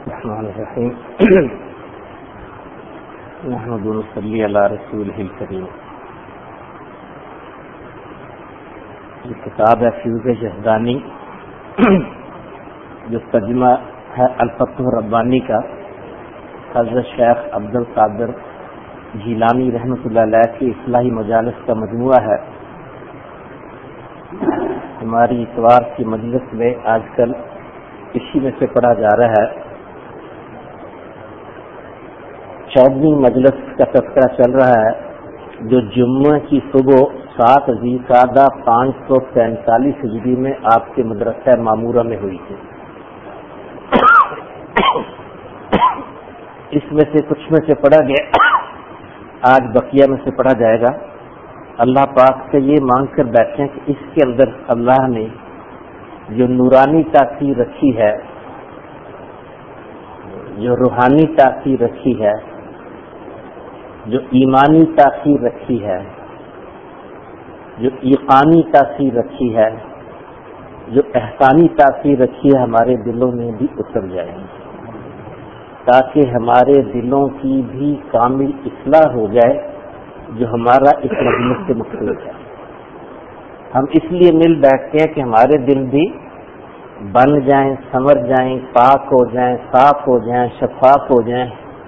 الرحمن الرحیم نحمد و نصلی علی رسولہ الکریم. یہ کتاب ہے فیوز جہدانی جو ترجمہ ہے الفتح ربانی کا. حضرت شیخ عبد القادر جیلانی رحمۃ اللہ علیہ کی اصلاحی مجالس کا مجموعہ ہے. ہماری اتوار کی مجلس میں آج کل اسی میں سے پڑھا جا رہا ہے. 14ویں مجلس کا تذکرہ چل رہا ہے جو جمعہ کی صبح 7 ذوالقعدہ 543 ہجری میں آپ کے مدرسہ معمورہ میں ہوئی تھی. اس میں سے کچھ میں سے پڑھا گیا، آج بقیہ میں سے پڑھا جائے گا. اللہ پاک سے یہ مانگ کر بیٹھیں کہ اس کے اندر اللہ نے جو نورانی تاثیر رکھی ہے، جو روحانی تاثیر رکھی ہے، جو ایمانی تاثیر رکھی ہے، جو ایقانی تاثیر رکھی ہے، جو احسانی تاثیر رکھی ہے، ہمارے دلوں میں بھی اتر جائے تاکہ ہمارے دلوں کی بھی کامل اصلاح ہو جائے جو ہمارا اس مجلس سے مختلف ہے. ہم اس لیے مل بیٹھتے ہیں کہ ہمارے دل بھی بن جائیں، سنور جائیں، پاک ہو جائیں، صاف ہو جائیں، شفاف ہو جائیں.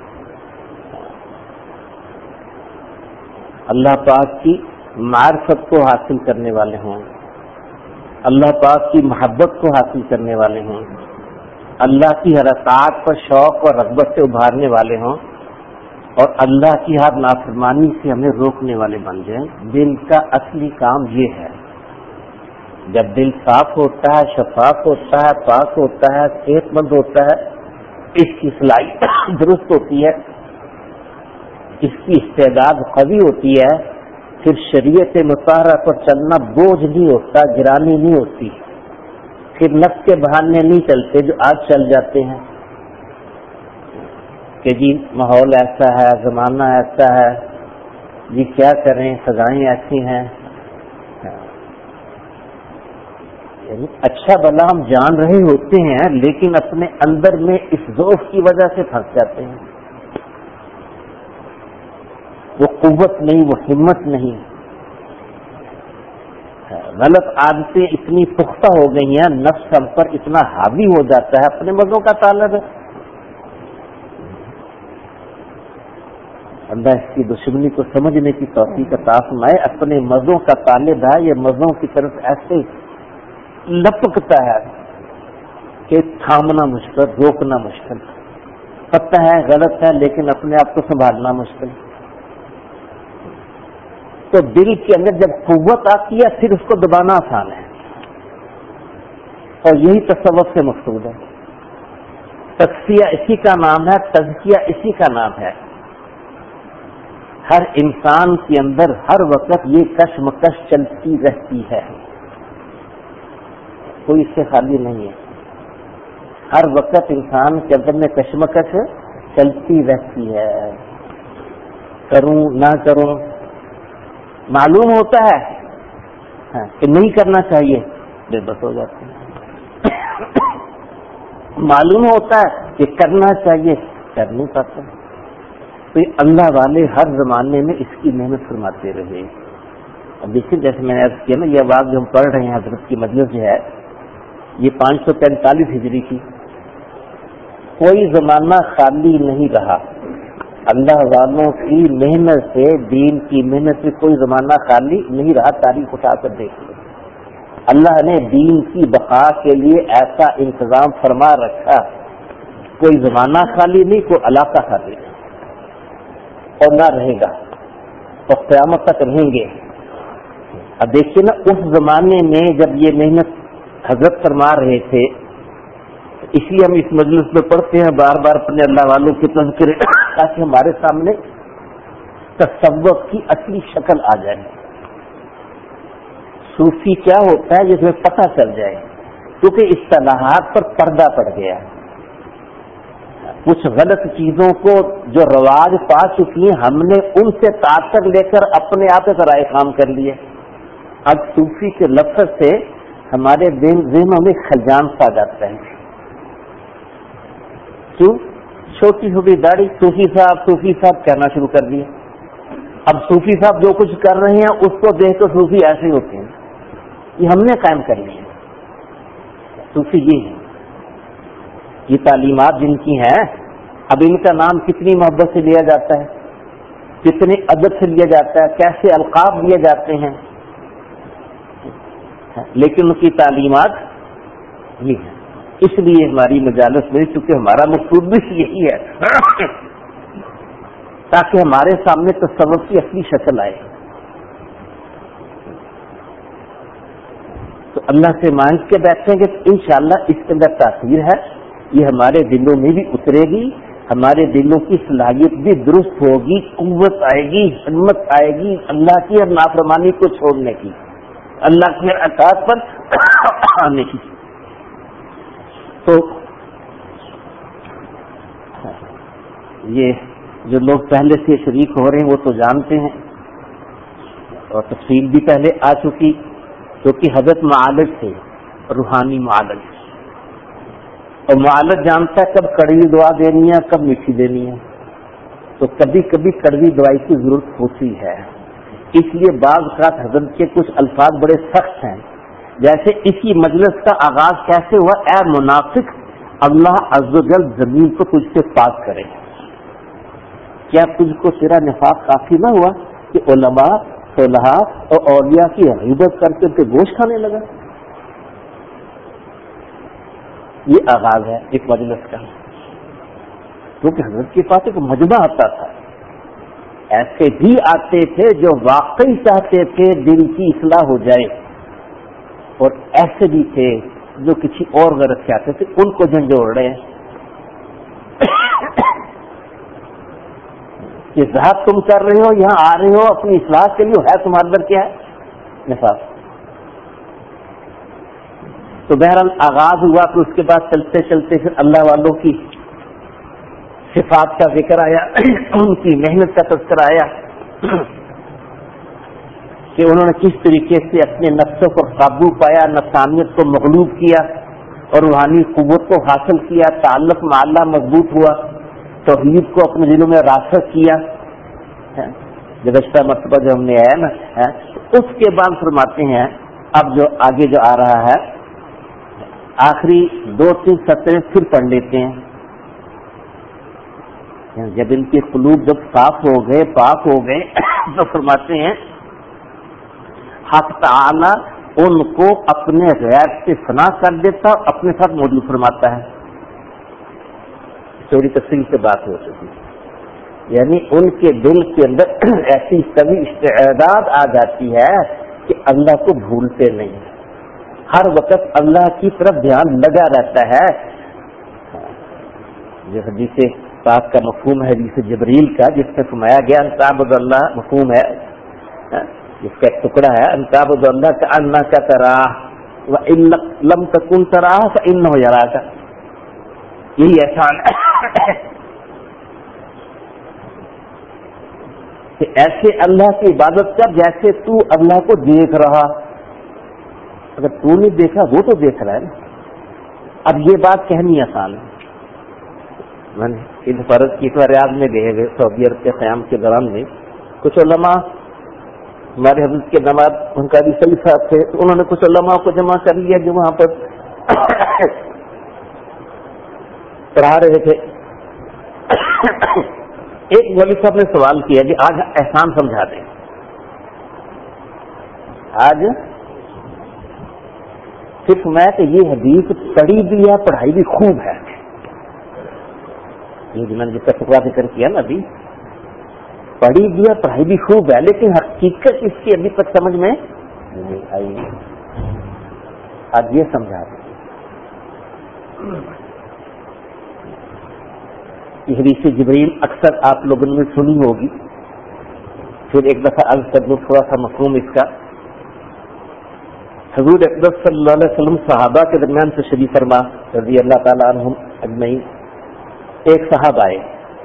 اللہ پاک کی معرفت کو حاصل کرنے والے ہوں، اللہ پاک کی محبت کو حاصل کرنے والے ہوں، اللہ کی حرکات پر شوق اور رغبت سے ابھارنے والے ہوں، اور اللہ کی ہر نافرمانی سے ہمیں روکنے والے بن جائیں. دل کا اصلی کام یہ ہے. جب دل صاف ہوتا ہے، شفاف ہوتا ہے، پاک ہوتا ہے، صحت مند ہوتا ہے، اس کی صلاحیت درست ہوتی ہے، اس کی استعداد قوی ہوتی ہے، پھر شریعت مطہرہ پر چلنا بوجھ نہیں ہوتا، گرانی نہیں ہوتی. پھر نفس کے بہانے نہیں چلتے جو آج چل جاتے ہیں کہ جی ماحول ایسا ہے، زمانہ ایسا ہے، جی کیا کریں، سزائیں ایسی ہیں. یعنی اچھا بھلا ہم جان رہے ہوتے ہیں لیکن اپنے اندر میں اس ضعف کی وجہ سے پھنس جاتے ہیں. وہ قوت نہیں، وہ ہمت نہیں. غلط عادتیں اتنی پختہ ہو گئی ہیں، نفس ہم پر اتنا حاوی ہو جاتا ہے. اپنے مزوں کا طالب ہے. اللہ اس کی دشمنی کو سمجھنے کی توفیق عطا فرمائے. اپنے مزوں کا طالب ہے، یہ مزوں کی طرف ایسے لپکتا ہے کہ تھامنا مشکل، روکنا مشکل. پتہ ہے غلط ہے لیکن اپنے آپ کو سنبھالنا مشکل. تو دل کے اندر جب قوت آتی ہے پھر اس کو دبانا آسان ہے، اور یہی تصوف سے مقصود ہے. تصفیہ اسی کا نام ہے، تزکیہ اسی کا نام ہے. ہر انسان کے اندر ہر وقت یہ کشمکش چلتی رہتی ہے، کوئی اس سے خالی نہیں ہے. ہر وقت انسان کے اندر میں کشمکش چلتی رہتی ہے. کروں نہ کروں، معلوم ہوتا ہے کہ نہیں کرنا چاہیے، بے بس ہو جاتے ہیں. معلوم ہوتا ہے کہ کرنا چاہیے، کر نہیں پاتے. تو یہ اللہ والے ہر زمانے میں اس کی محنت فرماتے رہے. اب دیکھیں جیسے میں نے عرض کیا نا، یہ آواز جو ہم پڑھ رہے ہیں حضرت کی مجلس جو ہے یہ 543 ہجری کی. کوئی زمانہ خالی نہیں رہا. اللہ والوں کی محنت سے، دین کی محنت سے کوئی زمانہ خالی نہیں رہا. تاریخ اٹھا کر دیکھ لو، اللہ نے دین کی بقا کے لیے ایسا انتظام فرما رکھا. کوئی زمانہ خالی نہیں، کوئی علاقہ خالی نہیں، اور نہ رہے گا، اور قیامت تک رہیں گے. اب دیکھیے نا، اس زمانے میں جب یہ محنت حضرت فرما رہے تھے، اس لیے ہم اس مجلس میں پڑھتے ہیں بار بار اپنے اللہ والوں کے تذکرے تاکہ ہمارے سامنے تصوف کی اصلی شکل آ جائے. صوفی کیا ہوتا ہے جس میں پتہ چل جائے، کیونکہ اصطلاحات پر پردہ پڑ گیا. کچھ غلط چیزوں کو جو رواج پا چکی ہیں ہم نے ان سے تاثر لے کر اپنے آپ ذرائع کام کر لیے. اب صوفی کے لفظ سے ہمارے ذہنوں میں خلجان سا جاتا ہے. کیوں؟ چھوٹی چھوٹی داڑھی، صوفی صاحب کہنا شروع کر دیا. اب صوفی صاحب جو کچھ کر رہے ہیں اس کو دیکھ تو صوفی ایسے ہی ہوتے ہیں. یہ ہم نے قائم کر لی ہے. صوفی یہ ہے، یہ تعلیمات جن کی ہیں، اب ان کا نام کتنی محبت سے لیا جاتا ہے، کتنے ادب سے لیا جاتا ہے، کیسے القاب دیے جاتے ہیں، لیکن ان کی تعلیمات یہ ہے. اس لیے ہماری مجالس میں، چونکہ ہمارا مقصود بھی یہی ہے تاکہ ہمارے سامنے تصوف کی اصلی شکل آئے. تو اللہ سے مانگ کے بیٹھیں گے تو انشاءاللہ اس کے اندر تاثیر ہے، یہ ہمارے دلوں میں بھی اترے گی، ہمارے دلوں کی صلاحیت بھی درست ہوگی، قوت آئے گی، ہمت آئے گی اللہ کی اور نافرمانی کو چھوڑنے کی، اللہ کے اطاعت پر آنے کی. تو یہ جو لوگ پہلے سے شریک ہو رہے ہیں وہ تو جانتے ہیں، اور تفصیل بھی پہلے آ چکی، کیونکہ حضرت معالج تھے، روحانی معالج، اور معالج جانتا ہے کب کڑوی دعا دینی ہے کب میٹھی دینی ہے. تو کبھی کبھی کڑوی دعائی کی ضرورت ہوتی ہے، اس لیے بعض اوقات حضرت کے کچھ الفاظ بڑے سخت ہیں. جیسے اسی مجلس کا آغاز کیسے ہوا؟ اے منافق، اللہ عز و جل زمین کو تجھ سے پاک کرے. کیا تجھ کو تیرا نفاق کافی نہ ہوا کہ علماء، صلحاء اور اولیاء کی غیبت کر کے گوشت کھانے لگا؟ یہ آغاز ہے ایک مجلس کا. کیونکہ حضرت کے پاس ایک مجمع آتا تھا، ایسے بھی آتے تھے جو واقعی چاہتے تھے دل کی اصلاح ہو جائے، اور ایسے بھی تھے جو کسی اور غرض سے آتے تھے، ان کو جھنجھوڑ رہے ہیں کہ ذات تم کر رہے ہو، یہاں آ رہے ہو اپنی اصلاح کے لیے، ہے تمہارے اندر کیا ہے؟ نفاق. تو بہرحال آغاز ہوا، پھر اس کے بعد چلتے چلتے پھر اللہ والوں کی صفات کا ذکر آیا، ان کی محنت کا تذکرہ آیا کہ انہوں نے کس طریقے سے اپنے نفسوں پر قابو پایا، نفسانیت کو مغلوب کیا اور روحانی قوت کو حاصل کیا، تعلق مع اللہ مضبوط ہوا، توحید کو اپنے دلوں میں راسخ کیا. گزشتہ مرتبہ جو ہم نے آیا نا، اس کے بعد فرماتے ہیں اب جو آگے جو آ رہا ہے، آخری 2-3 سطریں پھر پڑھ لیتے ہیں. جب ان کے قلوب جب صاف ہو گئے، پاک ہو گئے، تو فرماتے ہیں حق تعالی ان کو اپنے غیر سے فنا کر دیتا اور اپنے ساتھ موجود فرماتا ہے. تھوڑی تفصیل سے بات ہو چکی، یعنی ان کے دل کے اندر ایسی کبھی استعداد آ جاتی ہے کہ اللہ کو بھولتے نہیں، ہر وقت اللہ کی طرف دھیان لگا رہتا ہے. جو حدیث پاک کا مفہوم ہے حدیث جبریل کا، جس میں فرمایا گیا ان تعبد اللہ، مفہوم ہے جس کا ایک ٹکڑا ہے ان تعبد اللہ کأنک تراہ وإن لم تکن تراہ فإنہ یراک. یہی احسان کہ ایسے اللہ کی عبادت کر جیسے تو اللہ کو دیکھ رہا. اگر تو نہیں دیکھا وہ تو دیکھ رہا ہے نا. اب یہ بات کہنی آسان ہے. میں نے ان فرض کی ریاض میں گئے ہوئے سعودی عرب کے قیام کے دوران میں کچھ علماء ہمارے حضرت کے نماز ان کا بھی صحیح صاحب تھے، تو انہوں نے کچھ علماء کو جمع کر لیا جو وہاں پر پڑھا رہے تھے. ایک مولوی صاحب نے سوال کیا کہ آج احسان سمجھا دیں. آج صرف میں کہ یہ حدیث پڑھی بھی ہے، پڑھائی بھی خوب ہے. یہ جو میں نے جس کا ٹکڑا ذکر کیا نا ابھی، پڑھی بھی ہے پڑھائی بھی خوب ہے، لیکن حقیقت اس کی ابھی تک سمجھ میں نہیں آئی. آج یہ سمجھا دیں. یہ حدیث جبریل اکثر آپ لوگوں نے سنی ہوگی، پھر ایک دفعہ عرض کر دوں تھوڑا سا مفہوم اس کا. حضور اقدس صلی اللہ علیہ وسلم صحابہ کے درمیان تشریف فرما رضی اللہ تعالیٰ عنہم اجمعین. ایک صاحب آئے،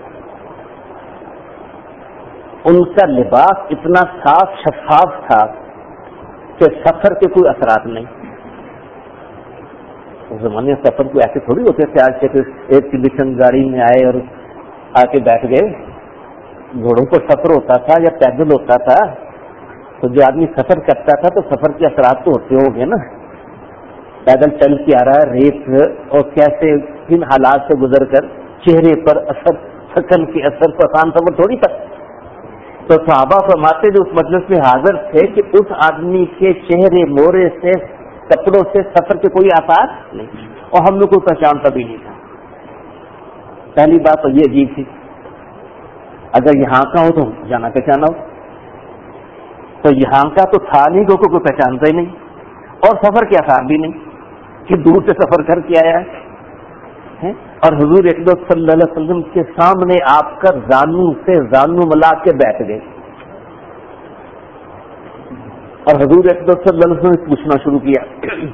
ان کا لباس اتنا صاف شفاف تھا کہ سفر کے کوئی اثرات نہیں. اس زمانے میں سفر کو ایسے تھوڑی ہوتے تھے آج کے ایک کنڈیشن گاڑی میں آئے اور آ کے بیٹھ گئے. گھوڑوں کو سفر ہوتا تھا یا پیدل ہوتا تھا. تو جو آدمی سفر کرتا تھا تو سفر کے اثرات تو ہوتے ہوں گے نا. پیدل چل کے آ رہا ہے, ریت اور کیسے کن حالات سے گزر کر چہرے پر اثر, شکل کے اثر پر آسان سفر تھوڑی تھا. تو صحابہ فرماتے جو اس مجلس میں حاضر تھے کہ اس آدمی کے چہرے مورے سے کپڑوں سے سفر کے کوئی آثار نہیں, اور ہم لوگ کو پہچانتا بھی نہیں تھا. پہلی بات تو یہ عجیب تھی, اگر یہاں کا ہو تو جانا پہچانا ہو, تو یہاں کا تو تھا نہیں, کوئی پہچانتا ہی نہیں, اور سفر کے آثار بھی نہیں کہ دور سے سفر کر کے آیا ہے. اور حضور اقدس صلی اللہ علیہ وسلم کے سامنے آپ کا زانو سے زانو ملا کے بیٹھ گئے, اور حضور اقدس صلی اللہ علیہ وسلم نے پوچھنا شروع کیا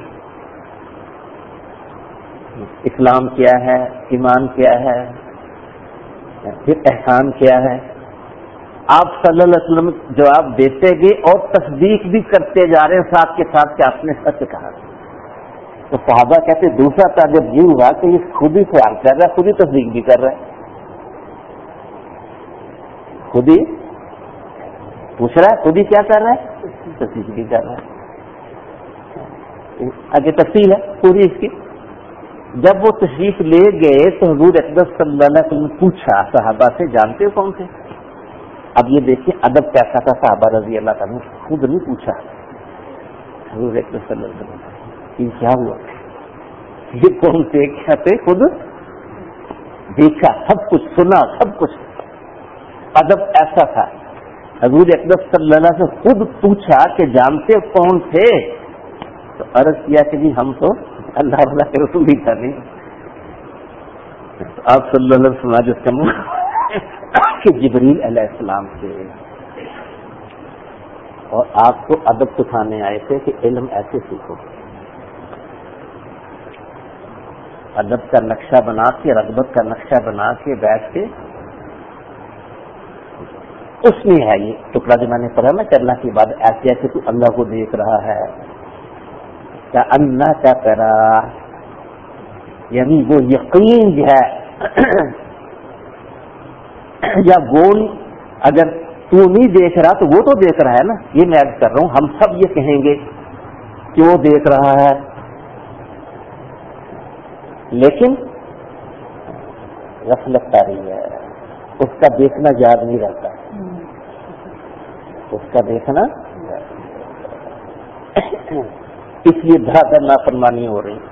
اسلام کیا ہے, ایمان کیا ہے, پھر احسان کیا ہے. آپ صلی اللہ علیہ وسلم جواب دیتے گئے اور تصدیق بھی کرتے جا رہے ہیں ساتھ کے ساتھ کہ آپ نے سچ کہا. تو صحابہ کہتے دوسرا تعجب یہ ہوا کہ یہ خود ہی سوال کر رہا ہے, خود ہی تصدیق بھی کر رہا ہے, خود ہی پوچھ رہا ہے, خود ہی کیا کر رہا ہے, تصدیق بھی کر رہا ہے. آگے تفصیل ہے پوری اس کی. جب وہ تشریف لے گئے تو حضور اقدس صلی اللہ علیہ وسلم نے پوچھا صحابہ سے جانتے ہو کون تھے. اب یہ دیکھیں ادب کیسا تھا صحابہ رضی اللہ تعالیٰ, خود نہیں پوچھا حضور اقدس صلی اللہ علیہ وسلم یہ کیا ہوا, یہ کون سے کیا تھے, خود دیکھا, سب کچھ سنا, سب کچھ. ادب ایسا تھا. حضور اقدس صلی اللہ علیہ وسلم خود پوچھا کہ جانتے کون تھے, تو عرض کیا کہ جی ہم تو اللہ تعالیٰ کے رسول ہی تھا نہیں. آپ صلی اللہ علیہ وسلم جس کا کہ جبریل علیہ السلام تھے, اور آپ کو ادب سکھانے آئے تھے کہ علم ایسے سیکھو. ادب کا نقشہ بنا کے, رغبت کا نقشہ بنا کے بیٹھ کے, اس میں ہے یہ ٹکڑا جو میں نے پڑھا نا کہ اللہ کی بات ایسی ہے کہ تو اللہ کو دیکھ رہا ہے, کیا اللہ کا کرا, یعنی وہ یقین جو ہے یا گول, اگر تو نہیں دیکھ رہا تو وہ تو دیکھ رہا ہے نا. یہ میں عرض کر رہا ہوں, ہم سب یہ کہیں گے کہ وہ دیکھ رہا ہے, لیکن غفلت آ رہی ہے, اس کا دیکھنا یاد نہیں رہتا, اس کا دیکھنا اس لیے دھڑا نافرمانی ہو رہی,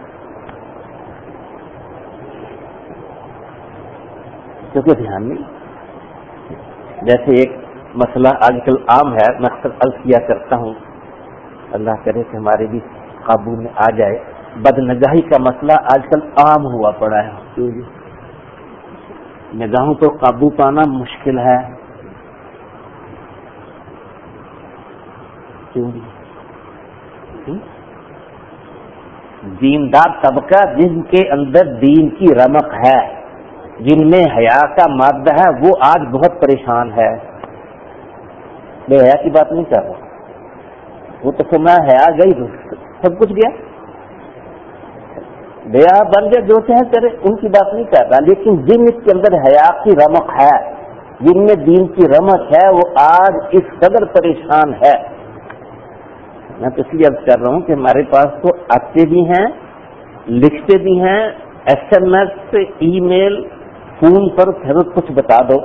کیونکہ دھیان نہیں. جیسے ایک مسئلہ آج کل عام ہے, میں اکثر عرض کیا کرتا ہوں, اللہ کرے کہ ہمارے بھی قابو میں آ جائے. بد نگاہی کا مسئلہ آج کل عام ہوا پڑا ہے. کیوں جی؟ نگاہوں کو قابو پانا مشکل ہے. کیوں جی؟ دیندار طبقہ جن کے اندر دین کی رمق ہے, جن میں حیا کا مادہ ہے, وہ آج بہت پریشان ہے. بے حیا کی بات نہیں کر رہا, وہ تو سنا حیا گئی, سب کچھ گیا, بے حیا بن گیا, جو چاہے کرے, ان کی بات نہیں کر رہا. لیکن جن کے اندر حیا کی رمق ہے, جن میں دین کی رمق ہے, وہ آج اس قدر پریشان ہے. میں تو اس لیے عرض کر رہا ہوں کہ ہمارے پاس تو آتے بھی ہیں, لکھتے بھی ہیں, SMS, ای میل, فون پر پھر کچھ بتا دو,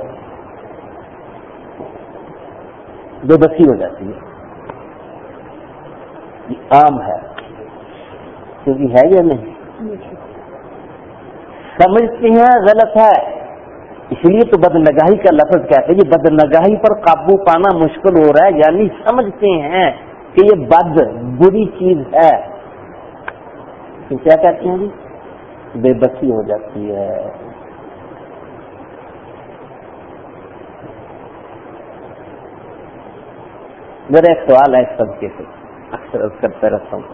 بے بسی ہو جاتی ہے. یہ عام ہے, کیونکہ ہے یا نہیں, سمجھتے ہیں غلط ہے, اس لیے تو بد نگاہی کا لفظ کہتے ہیں. یہ بد نگاہی پر قابو پانا مشکل ہو رہا ہے, یعنی سمجھتے ہیں کہ یہ بد بری چیز ہے, تو کیا کہتے ہیں جی, بے بسی ہو جاتی ہے. میرا ایک سوال ہے اس طبقے سے, اکثر کرتا رہتا ہوں,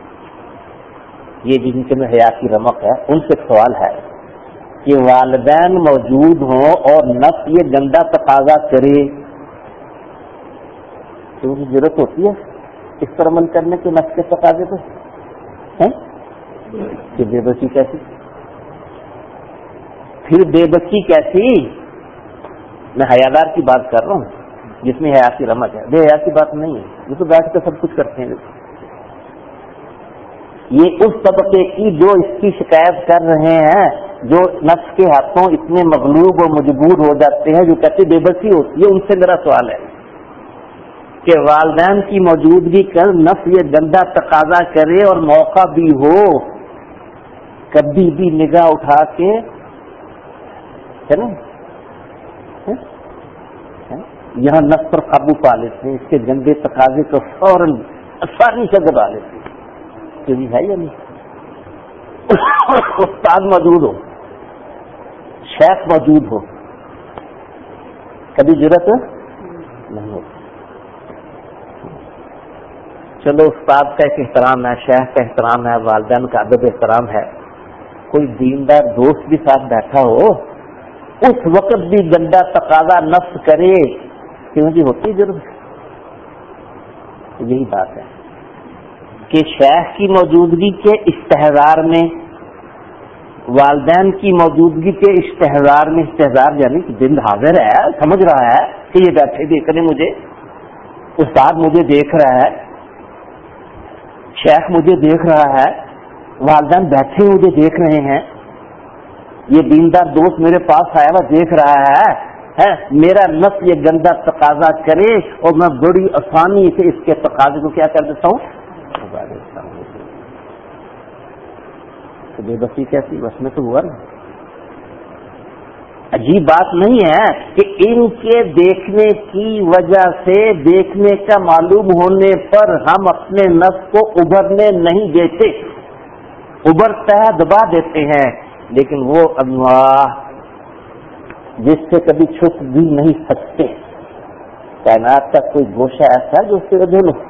یہ جن کے میں حیا کی رمق ہے, ان سے ایک سوال ہے کہ والدین موجود ہوں اور نفس یہ گندا تقاضا کرے, تو ضرورت ہوتی ہے اس پر عمل کرنے کے نفس کے تقاضے پہ, کہ بے بسی کیسی؟ پھر بے بسی کیسی؟ میں حیادار کی بات کر رہا ہوں جس میں حیا کی رمق ہے، بے حیا کی بات نہیں ہے. یہ تو بیٹھ کر سب کچھ کرتے ہیں. یہ اس طبقے کی جو اس کی شکایت کر رہے ہیں، جو نفس کے ہاتھوں اتنے مغلوب و مجبور ہو جاتے ہیں، جو کہتے بے بسی ہوتی ہے. ان سے میرا سوال ہے کہ والدین کی موجودگی کر نفس یہ گندا تقاضا کرے اور موقع بھی ہو کبھی بھی نگاہ اٹھا کے یہاں نفس پر قابو پا لیتے ہیں، اس کے گندے تقاضے کو فوراً آسانی سے دبا لیتے ہیں. کبھی ہے یا نہیں؟ استاد موجود ہو، شیخ موجود ہو، کبھی ضرورت نہیں ہوتی. چلو استاد کا ایک احترام ہے، شیخ کا احترام ہے، والدین کا ادب احترام ہے. کوئی دیندار دوست بھی ساتھ بیٹھا ہو اس وقت بھی گندا تقاضا نفس کرے، کیوں جی ہوتی ضرورت. یہی بات ہے کہ شیخ کی موجودگی کے استحضار میں، والدین کی موجودگی کے استحضار میں، استحضار یعنی کہ دل حاضر ہے، سمجھ رہا ہے کہ یہ بیٹھے دیکھ رہے مجھے، استاد مجھے دیکھ رہا ہے، شیخ مجھے دیکھ رہا ہے، والدین بیٹھے مجھے دیکھ رہے ہیں، یہ دیندار دوست میرے پاس آیا ہوا دیکھ رہا ہے، میرا نفس یہ گندا تقاضا کرے اور میں بڑی آسانی سے اس کے تقاضے کو کیا کر دیتا ہوں. تو بے بسی کیسی؟ بس میں تو ہوا نا. عجیب بات نہیں ہے کہ ان کے دیکھنے کی وجہ سے، دیکھنے کا معلوم ہونے پر ہم اپنے نفس کو ابھرنے نہیں دیتے، ابھرتا ہے دبا دیتے ہیں. لیکن وہ اللہ جس سے کبھی چھپ بھی نہیں سکتے، کائنات کا کوئی گوشہ ایسا ہے جو اس سے وجہ لو،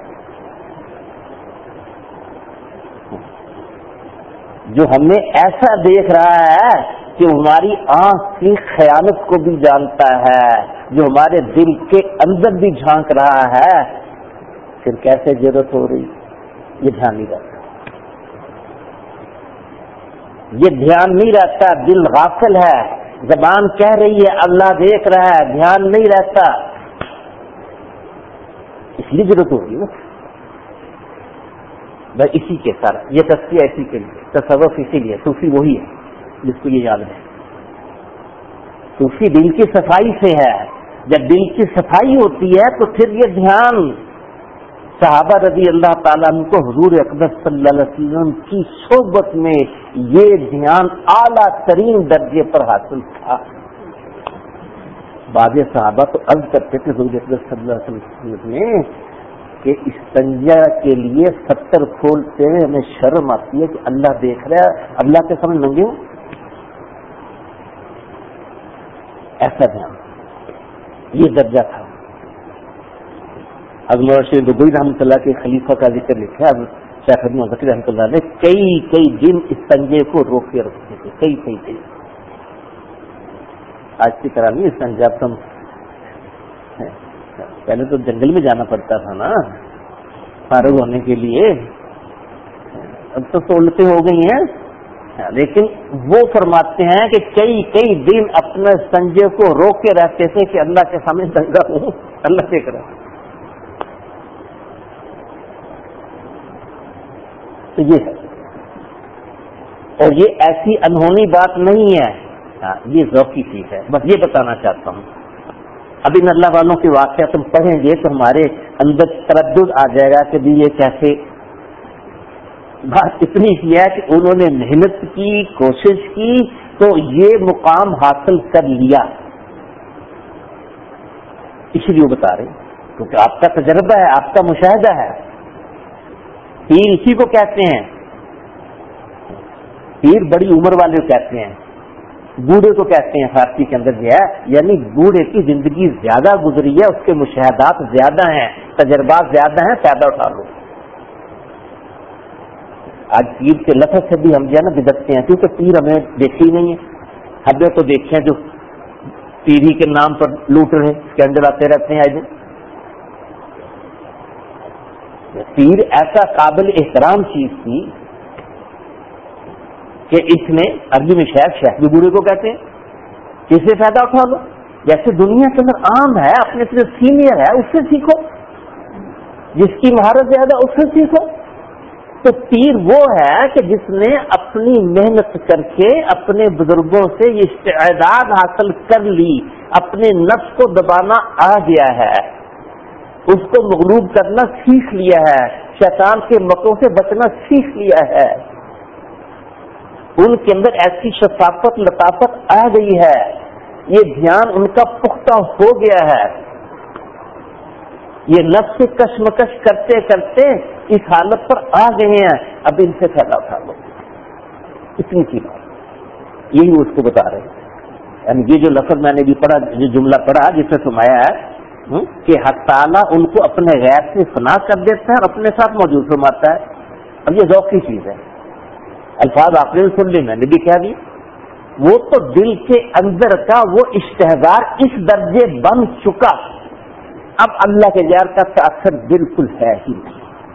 جو ہمیں ایسا دیکھ رہا ہے کہ ہماری آنکھ کی خیانت کو بھی جانتا ہے، جو ہمارے دل کے اندر بھی جھانک رہا ہے. پھر کیسے ضرورت ہو رہی؟ یہ دھیان نہیں رہتا، یہ دھیان نہیں رہتا. دل غافل ہے، زبان کہہ رہی ہے اللہ دیکھ رہا ہے، دھیان نہیں رہتا. اس لیے ضرورت ہوگی نا بھائی. اسی کے ساتھ یہ تذکیہ اسی کے لیے، تصوف اسی لیے. صوفی وہی ہے جس کو یہ یاد ہے. صوفی دل کی صفائی سے ہے. جب دل کی صفائی ہوتی ہے تو پھر یہ دھیان. صحابہ رضی اللہ تعالیٰ عنہ کو حضور اقدس صلی اللہ علیہ وسلم کی صحبت میں یہ دھیان اعلیٰ ترین درجے پر حاصل تھا. بعض صحابہ تو عرض کرتے تھے حضور اقدس صلی اللہ علیہ وسلم میں کہ استنجا کے لیے 70 کھولتے ہیں، ہمیں شرم آتی ہے کہ اللہ دیکھ رہا ہے، اللہ کے سامنے ننگے ہوں. ایسا دھیان، یہ درجہ تھا. اگلے شیخ دبئی رحمۃ اللہ کے خلیفہ کا ذکر لکھا ہے شیخ ذکر رحمۃ اللہ نے. کئی دن استنجے کو روک کے رکھتے تھے، کئی. آج کی طرح نہیں استنجا. تم پہلے تو جنگل میں جانا پڑتا تھا نا فارغ ہونے کے لیے، اب تو سہولتیں ہو گئی ہیں. لیکن وہ فرماتے ہیں کہ کئی دن اپنے استنجے کو روک کے رہتے تھے کہ اللہ کے سامنے ننگا ہوں، اللہ دیکھ رہا ہے. تو یہ ہے، اور یہ ایسی انہونی بات نہیں ہے، یہ ذوقی چیز ہے. بس یہ بتانا چاہتا ہوں. اب ان اللہ والوں کے واقعہ تم پڑھیں گے تو ہمارے اندر تردد آ جائے گا کہ بھی یہ کیسے. بات اتنی ہی ہے کہ انہوں نے محنت کی، کوشش کی تو یہ مقام حاصل کر لیا. اس لیے وہ بتا رہے ہیں کیونکہ آپ کا تجربہ ہے، آپ کا مشاہدہ ہے. پیر اسی کو کہتے ہیں، پیر بڑی عمر والے کو کہتے ہیں، بوڑھے کو کہتے ہیں فارسی کے اندر جو ہے، یعنی بوڑھے کی زندگی زیادہ گزری ہے، اس کے مشاہدات زیادہ ہیں، تجربات زیادہ ہیں، فائدہ اٹھا لو. آج پیر کے لفظ سے بھی ہم جو ہے نا بدکتے ہیں، کیونکہ پیر ہمیں دیکھے ہی نہیں ہے. ہمیں تو دیکھے ہیں جو پیری کے نام پر لوٹ رہے ہیں، اسکینڈل آتے رہتے ہیں. آج پیر ایسا قابل احترام چیز تھی کہ اس میں عربی میں شیخ بھی بوڑھے کو کہتے ہیں، اس سے فائدہ اٹھا لو. جیسے دنیا کے اندر عام ہے، اپنے سے سینئر ہے اس سے سیکھو، جس کی مہارت زیادہ اس سے سیکھو. تو پیر وہ ہے کہ جس نے اپنی محنت کر کے اپنے بزرگوں سے یہ استعداد حاصل کر لی، اپنے نفس کو دبانا آ گیا ہے، اس کو مغلوب کرنا سیکھ لیا ہے، شیطان کے مکروں سے بچنا سیکھ لیا ہے. ان کے اندر ایسی شفافت لطافت آ گئی ہے، یہ دھیان ان کا پختہ ہو گیا ہے. یہ نفس سے کشمکش کرتے کرتے اس حالت پر آ گئے ہیں، اب ان سے فائدہ اٹھا لو. اتنی سی بات یہی وہ اس کو بتا رہے ہیں. یعنی یہ جو لفظ میں نے بھی پڑھا، جو جملہ پڑھا جس سے سمایا ہے کہ حق تعالیٰ ان کو اپنے غیر سے فنا کر دیتا ہے اور اپنے ساتھ موجود فرماتا ہے. اب یہ ذوق کی چیز ہے، الفاظ آپ نے سن لی، میں نے بھی کہہ دی. وہ تو دل کے اندر کا وہ اشتہار اس درجے بن چکا، اب اللہ کے غیر کا تاثر بالکل ہے ہی نہیں.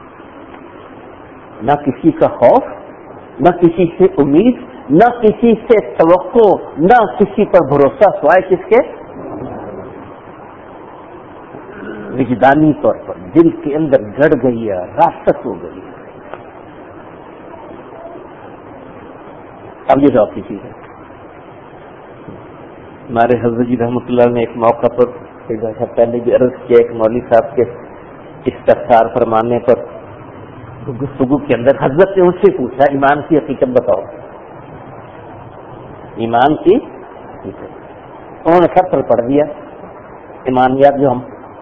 نہ کسی کا خوف، نہ کسی سے امید، نہ کسی سے توقع، نہ کسی پر بھروسہ، سوائے کس کے؟ وجدانی طور پر دل کے اندر گڑ گئی ہے، راست ہو گئی ہے. اب یہ ذوق کی چیز ہے. ہمارے حضرت جی رحمۃ اللہ نے ایک موقع پر ایک دفعہ پہلے بھی عرض کیا، ایک مولوی صاحب کے استفسار فرمانے پر گفتگو کے اندر حضرت نے ان سے پوچھا ایمان کی حقیقت بتاؤ، ایمان کی حقیقت. انہوں نے سب پر پڑھ دیا ایمانیات جو ہم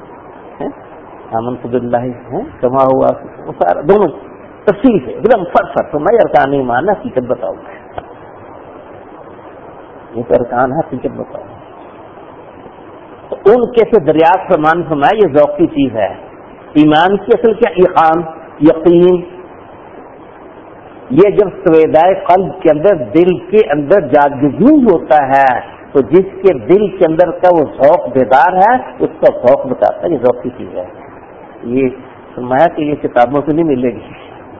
آمنت باللہ کما ہوا، سارا دونوں تفصیل ہے ایک دم فر تو میں ارکان ایمان حقیقت بتاؤ، یہ تو ارکان ہے حقیقت بتاؤ. تو ان کے سے دریافت فرمان فرمایا یہ ذوق کی چیز ہے. ایمان کی اصل کیا؟ ایقان، یقین. یہ جب سویدائے قلب کے اندر دل کے اندر جاگزی ہوتا ہے تو جس کے دل کے اندر کا وہ ذوق بیدار ہے اس کا ذوق بتاتا ہے یہ ذوق کی چیز ہے. یہ فرمایا کہ یہ کتابوں سے نہیں ملے گی،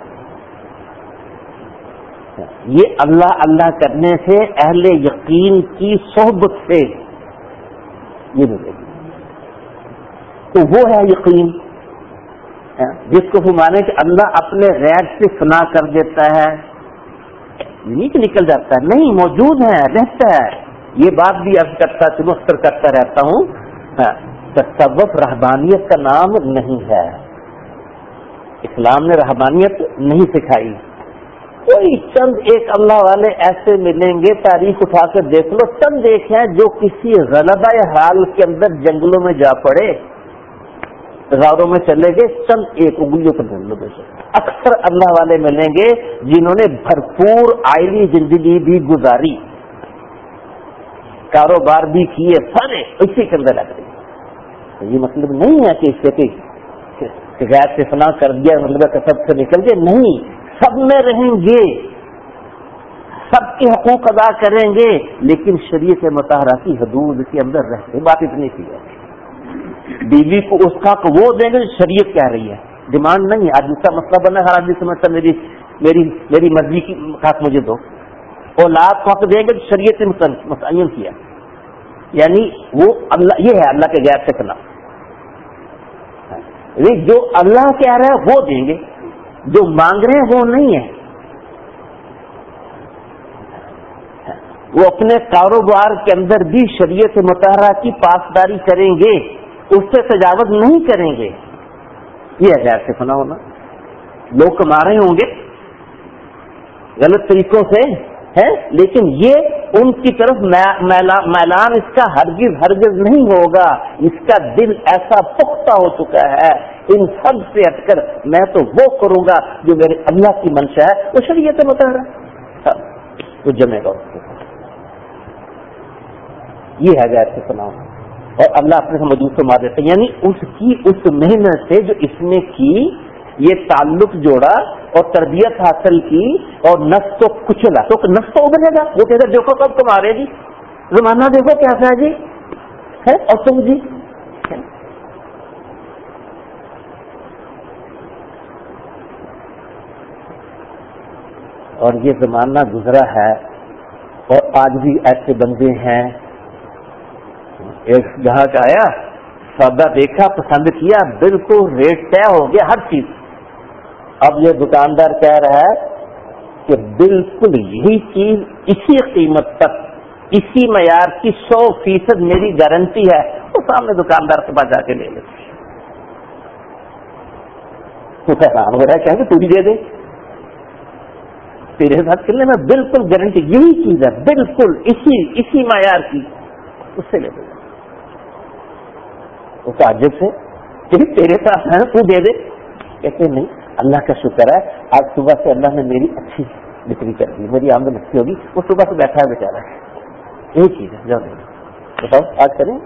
یہ اللہ اللہ کرنے سے، اہل یقین کی صحبت سے یہ ملے گی. تو وہ ہے یقین جس کو فرمانے کہ اللہ اپنے غیر سے فنا کر دیتا ہے، نہیں کہ نکل جاتا ہے، نہیں، موجود ہے، رہتا ہے. یہ بات بھی اب کرتا چلو اکثر کرتا رہتا ہوں، تصوف رہبانیت کا نام نہیں ہے. اسلام نے رہبانیت نہیں سکھائی. کوئی چند ایک اللہ والے ایسے ملیں گے، تاریخ اٹھا کر دیکھ لو، چند ایک ہیں جو کسی غلبہ حال کے اندر جنگلوں میں جا پڑے، غاروں میں چلے گئے، چند ایک انگلیوں پر جنگلوں میں چلے. اکثر اللہ والے ملیں گے جنہوں نے بھرپور آئلی زندگی بھی گزاری، کاروبار بھی کیے، سارے اسی کے اندر لگ رہے. یہ مطلب نہیں ہے کہ اس سے غیر سے فنا کر دیا مطلب کسب سے نکل گئے، نہیں، سب میں رہیں گے، سب کے حقوق ادا کریں گے، لیکن شریعت مطہرہ کی حدود کے اندر رہتے. بات اتنی سی ہے. بیوی کو اس کا وہ دیں گے شریعت کہہ رہی ہے، ڈیمانڈ نہیں. آج اس کا مسئلہ بنا، ہر آدمی سمجھتا میری مرضی کی حق مجھے دو. اولاد کو حق دیں گے شریعت نے متعین کیا، یعنی وہ اللہ، یہ ہے اللہ کے غیر سے فنا. جو اللہ کہہ رہا ہے وہ دیں گے، جو مانگ رہے ہیں وہ نہیں ہے. وہ اپنے کاروبار کے اندر بھی شریعت مطہرہ کی پاسداری کریں گے، اس سے تجاوز نہیں کریں گے. یہ ہے غیر سے فنا ہونا. لوگ کما رہے ہوں گے غلط طریقوں سے ہے، لیکن یہ ان کی طرف میلان اس کا ہرگز نہیں ہوگا. اس کا دل ایسا پختہ ہو چکا ہے، ان سب سے ہٹ کر میں تو وہ کروں گا جو میرے اللہ کی منشا ہے، وہ شریعت مطہرہ وہ جمے گا اس کے ساتھ. یہ ہے غیر سے فنا ہونا. اور اللہ اپنے سے موجود فرما دیتے ہیں، یعنی اس کی اس محنت سے جو اس نے کی، یہ تعلق جوڑا اور تربیت حاصل کی اور نفس کو کچلا تو نفس تو ابھرے گا. وہ کہتے دیکھو کب تمہارے جی زمانہ دیکھو کیسا ہے جی ہے، اور تم جی. اور یہ زمانہ گزرا ہے اور آج بھی ایسے بندے ہیں. ایک گاہک آیا, سودا دیکھا, پسند کیا, بالکل ریٹ طے ہو گیا ہر چیز. اب یہ دکاندار کہہ رہا ہے کہ بالکل یہی چیز اسی قیمت پر, اسی معیار کی 100% میری گارنٹی ہے. وہ سامنے دکاندار کے پاس جا کے لے لے. تو حیران ہو رہا ہے, کہ تو بھی دے دے, تیرے ساتھ چلنے میں بالکل گارنٹی, یہی چیز ہے بالکل اسی معیار کی, اس سے لے دے. وہ تعجب سے کہ تیرے ساتھ ہے, تو دے دے. کہتے نہیں, اللہ کا شکر ہے آج صبح سے اللہ نے میری اچھی بکری کر دی, میری آمدن اچھی ہوگی. وہ صبح سے بیٹھا ہے بیچارہ, یہی چیز ہے. جاؤ بتاؤ آج کریں.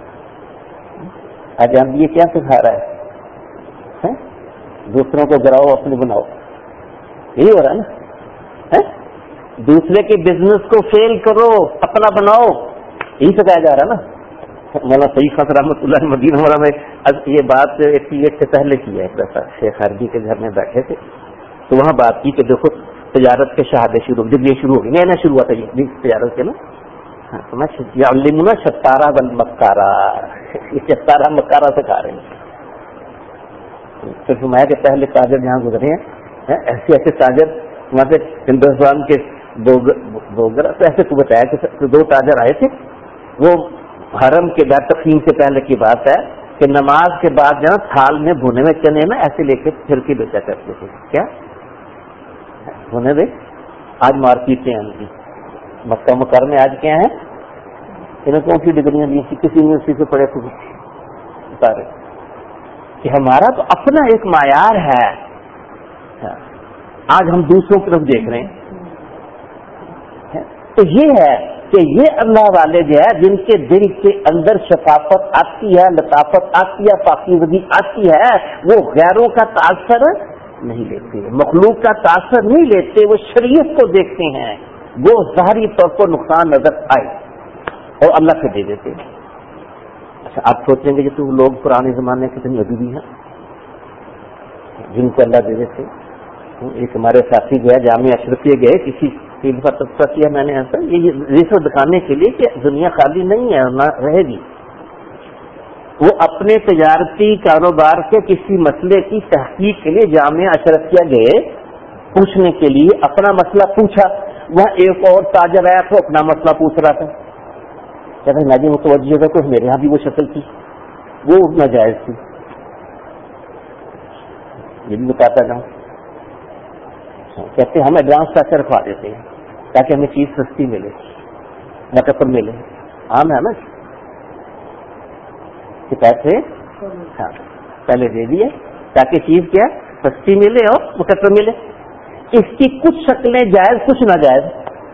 آج ہم یہ کیا سکھا رہا ہے, دوسروں کو گراؤ اپنے بناؤ, یہی ہو رہا ہے نا. دوسرے کے بزنس کو فیل کرو اپنا بناؤ, یہی سکھایا جا رہا ہے نا. مولانا سعید خان رحمۃ اللہ مدینہ مرہ میں یہ بات ایک پیریڈ سے پہلے کی ہے. ایک دفعہ شیخ عربی کے گھر میں بیٹھے تھے, تو وہاں بات کی کہ دیکھو تجارت کے شہادے شروع, جب یہ شروع ہو گئی, نیا شروع ہوا تھا یہ تجارت کے نا. تو میں علمنا شتارہ بن مکارا, شتارہ مکارا سکھا رہے ہیں. تو فرمایا کہ پہلے تاجر جہاں گزرے ہیں, ایسے ایسے تاجر وہاں سے ہندوستان کے بوگرا, تو ایسے کو بتایا کہ 2 تاجر آئے تھے. وہ حرم کے بعد تقسیم سے پہلے کی بات ہے کہ نماز کے بعد جو تھال میں بھونے میں چنے نا ایسے لے کے پھر کے بیچا کرتے تھے. کیا بھونے دے, آج مارکیٹیں ہیں ان کی. مکہ مکرمہ میں آج کیا ہے, انہیں کون سی ڈگریاں دی تھی, کسی یونیورسٹی سے پڑھے تھے بتا رہے کہ ہمارا تو اپنا ایک معیار ہے. آج ہم دوسروں کی طرف دیکھ رہے ہیں. تو یہ ہے کہ یہ اللہ والے جو ہے جن کے دل کے اندر شفافت آتی ہے, لطافت آتی ہے, پاکیزگی آتی ہے, وہ غیروں کا تاثر نہیں لیتے, مخلوق کا تاثر نہیں لیتے. وہ شریعت کو دیکھتے ہیں, وہ ظاہری طور پر نقصان نظر آئے اور اللہ سے دے دیتے ہیں. اچھا, آپ سوچیں گے کہ تو لوگ پرانے زمانے کے کتنے ابھی بھی ہیں جن کو اللہ دے دیتے. ایک ہمارے ساتھی جو ہے جامعہ اشرفیہ گئے, کسی چیز کا تذکرہ کیا میں نے ایسا, یہ ریسو دکھانے کے لیے کہ دنیا خالی نہیں ہے, نہ رہے گی. وہ اپنے تجارتی کاروبار کے کسی مسئلے کی تحقیق کے لیے جامعہ اشرفیہ گئے, پوچھنے کے لیے اپنا مسئلہ پوچھا. وہاں ایک اور تاجر آیا تو اپنا مسئلہ پوچھ رہا تھا. کہتے ہیں ناجی متوجہ ہے, تو میرے یہاں بھی وہ شکل تھی, وہ ناجائز تھی. یہ بھی بتاتا جاؤں. کہتے ہیں ہم ایڈوانس پیسے رکھوا دیتے ہیں تاکہ ہمیں چیز سستی ملے, نقد پر ملے. عام ہے نا کہ پیسے پہلے دے دیے تاکہ چیز کیا سستی ملے اور نقد پر ملے. اس کی کچھ شکلیں جائز, کچھ ناجائز.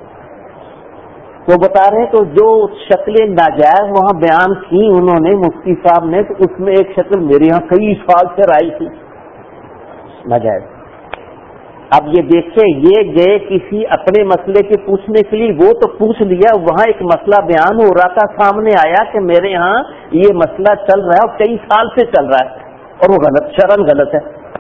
وہ بتا رہے ہیں تو جو شکلیں ناجائز وہاں بیان کی انہوں نے, مفتی صاحب نے, تو اس میں ایک شکل میرے یہاں کئی سال سے آئی تھی ناجائز. اب یہ دیکھیں, یہ گئے کسی اپنے مسئلے کے پوچھنے کے لیے, وہ تو پوچھ لیا, وہاں ایک مسئلہ بیان ہو رہا تھا, سامنے آیا کہ میرے یہاں یہ مسئلہ چل رہا ہے اور کئی سال سے چل رہا ہے اور وہ غلط, شرعاً غلط ہے.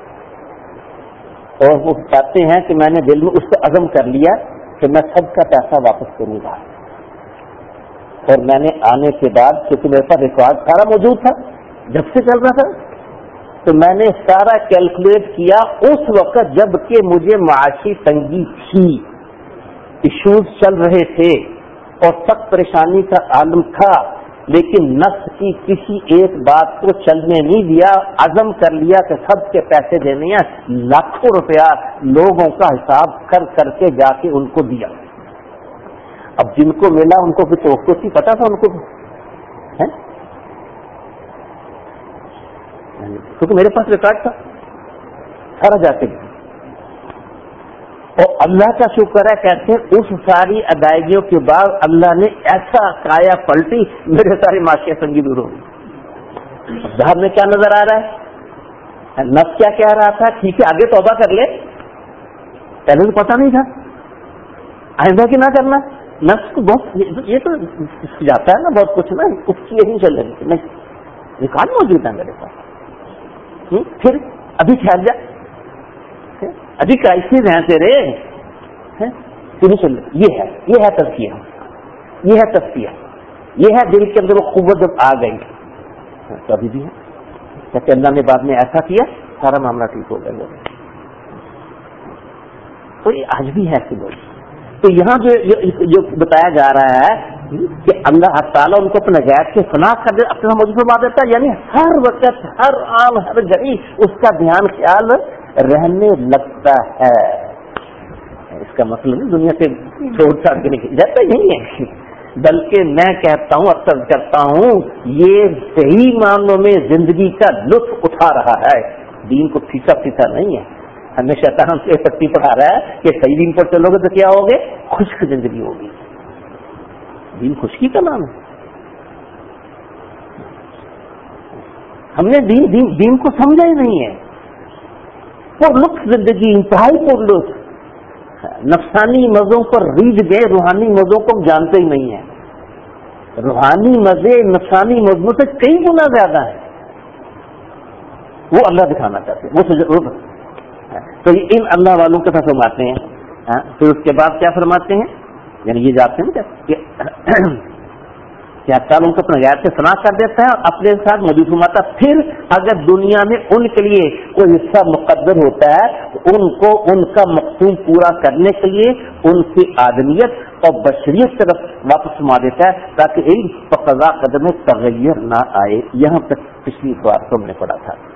اور وہ کہتے ہیں کہ میں نے دل میں اس کو عزم کر لیا کہ میں سب کا پیسہ واپس کروں گا. اور میں نے آنے کے بعد, کیونکہ میرے پاس ریکارڈ سارا موجود تھا جب سے چل رہا تھا, تو میں نے سارا کیلکولیٹ کیا اس وقت جب کہ مجھے معاشی تنگی تھی, ایشوز چل رہے تھے اور سخت پریشانی کا عالم تھا, لیکن نفس کی کسی ایک بات کو چلنے نہیں دیا. عزم کر لیا کہ سب کے پیسے دینے ہیں, لاکھوں روپیہ لوگوں کا حساب کر کر کے جا کے ان کو دیا. اب جن کو ملا ان کو پھر تو تھی, پتا تھا ان کو, کیونکہ میرے پاس ریکارڈ تھا سارا جاتے گیا. اور اللہ کا شکر ہے, کہتے ہیں اس ساری ادائیگیوں کے بعد اللہ نے ایسا کایا پلٹی, میرے ساری معاشی تنگی دور ہو گئی. ظاہر میں کیا نظر آ رہا ہے, نفس کیا کہہ رہا تھا, ٹھیک ہے آگے توبہ کر لے, پہلے تو پتا نہیں تھا, آئندہ کی نہ کرنا. نفس کو بہت یہ تو جاتا ہے نا بہت کچھ نا, اس کی یہی چل رہی نہیں, ریکارڈ موجود ہے میرے پاس. پھر ابھی ٹھہر جا, ابھی کرائسس ہیں تیرے, شروع سے یہ ہے تزکیہ، یہ ہے تزکیہ، یہ ہے دل کے اندر وہ قوت جب آ گئی تو ابھی بھی ہے کہتے اللہ نے بعد میں ایسا کیا سارا معاملہ ٹھیک ہو گیا. تو یہ آج بھی ہے ایسے لوگ. تو یہاں جو بتایا جا رہا ہے کہ اللہ تعالیٰ ان کو اپنے غیب سے فنا کر دے، اپنا موجود فرما دیتا ہے، یعنی ہر وقت ہر آن ہر گھڑی اس کا دھیان خیال رہنے لگتا ہے. اس کا مطلب نہیں دنیا سے چھوڑ چھاڑ کے نہیں جاتا، یہی ہے، بلکہ میں کہتا ہوں اکثر کرتا ہوں یہ صحیح معنوں میں زندگی کا لطف اٹھا رہا ہے، دین کو پھیسا نہیں ہے. ہمیں شیطان سے پٹی پڑھا رہا ہے کہ صحیح دین پر چلو گے تو کیا ہوگے، خشک زندگی ہوگی. دین خشکی کا نام ہے. ہم نے دین کو سمجھا ہی نہیں ہے. پر لطف زندگی انتہائی پر لطف، نفسانی مزوں پر ریجھ گئے، روحانی مزوں کو ہم جانتے ہی نہیں ہیں. روحانی مزے نفسانی مزوں سے کئی گنا زیادہ ہیں، وہ اللہ دکھانا چاہتے ہیں، وہ تو ان اللہ والوں کے ساتھ فرماتے ہیں. پھر اس کے بعد کیا فرماتے ہیں، یعنی یہ جانتے ہیں کہ تعالیٰ ان کو اپنے غیر سے فنا کر دیتا ہے اور اپنے ساتھ موجود فرماتا ہے. پھر اگر دنیا میں ان کے لیے کوئی حصہ مقدر ہوتا ہے تو ان کو ان کا مقصود پورا کرنے کے لیے ان کی آدمیت اور بشریت طرف واپس فرما دیتا ہے تاکہ ان قضا قدر میں تغیر نہ آئے. یہاں تک پچھلی بار تو ہم نے پڑھا تھا.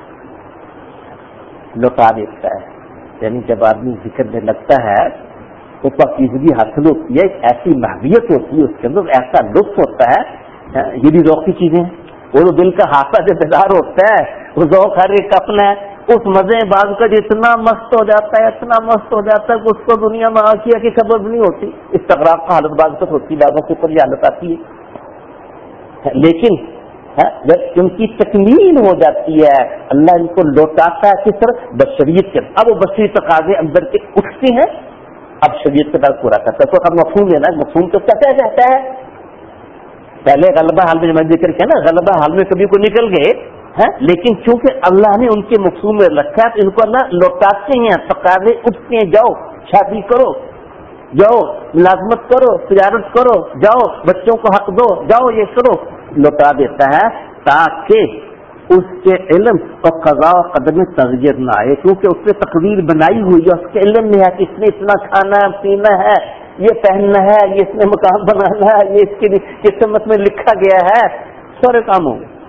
لوٹا دیتا ہے یعنی جب آدمی ذکر میں لگتا ہے تو پاکیزگی حاصل ہوتی ہے، ایک ایسی محبیت ہوتی ہے، اس کے اندر ایسا لطف ہوتا ہے. یہ بھی ذوق کی چیزیں ہیں. وہ جو دل کا حافظ جو بیدار ہوتا ہے وہ ذوق ہر ایک اپنا ہے. اس مزے بعض کا اتنا مست ہو جاتا ہے، اتنا مست ہو جاتا ہے کہ اس کو دنیا میں آشیا کی خبر نہیں ہوتی. استغراق کا حالت بعض تک ہوتی ہے، بعضوں کے اوپر یہ حالت آتی ہے. لیکن جب ان کی تکمیل ہو جاتی ہے اللہ ان کو لوٹاتا ہے کس طرح، بشریت کے. اب وہ بشریت تقاضے اندر کے اٹھتے ہیں، اب شریعت کے بعد پورا کرتا ہے. تو اب مفہوم لینا، مفہوم تو کیا کہتا ہے، پہلے غلبہ حال میں جب ذکر کیا نا، غلبہ حال میں کبھی کو نکل گئے لیکن چونکہ اللہ نے ان کے مفہوم میں رکھا ہے تو ان کو اللہ لوٹاتے ہیں. تقاضے اٹھتے ہیں، جاؤ شادی کرو، جاؤ ملازمت کرو، تجارت کرو، جاؤ بچوں کو حق دو، جاؤ یہ کرو. لوٹا دیتا ہے تاکہ اس کے علم اور قضاء و قدر میں تغیر نہ آئے، کیونکہ اس نے تقدیر بنائی ہوئی ہے، اس کے علم میں ہے کہ اس نے اتنا کھانا ہے، پینا ہے، یہ پہننا ہے، یہ اس نے مکان بنانا ہے، یہ اس کی قسمت میں لکھا گیا ہے. سارے کام ہوں گے.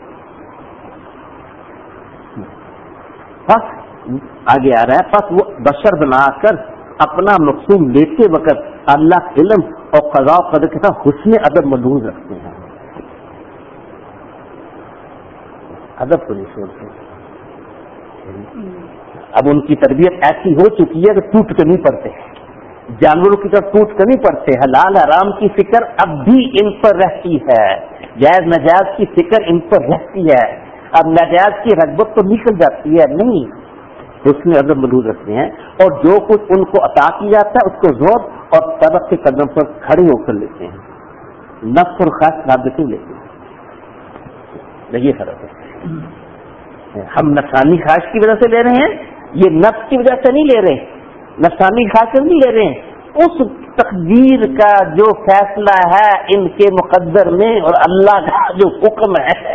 بس آگے آ رہا ہے، بس وہ بشر بنا کر اپنا مقصود لیتے وقت اللہ کے علم اور قضاء و قدر کے ساتھ حسن ادب ملحوظ رکھتے ہیں. ادب کو نہیں چھوڑتے. اب ان کی تربیت ایسی ہو چکی ہے کہ ٹوٹ کے نہیں پڑتے، جانوروں کی طرف ٹوٹ کے نہیں پڑتے. حلال حرام کی فکر اب بھی ان پر رہتی ہے، جائز ناجائز کی فکر ان پر رہتی ہے. اب ناجائز کی رغبت تو نکل جاتی ہے، نہیں، اس میں ادب ملحوظ رکھتے ہیں. اور جو کچھ ان کو عطا کیا جاتا ہے اس کو ذوق اور طبق کے قدم پر کھڑے ہو کر لیتے ہیں، نفس اور خاص رابطے لیتے ہیں. یہ فرق ہے. ہم نفسانی خواہش کی وجہ سے لے رہے ہیں، یہ نفس کی وجہ سے نہیں لے رہے، نفسانی خواہش سے نہیں لے رہے ہیں. اس تقدیر کا جو فیصلہ ہے ان کے مقدر میں اور اللہ کا جو حکم ہے.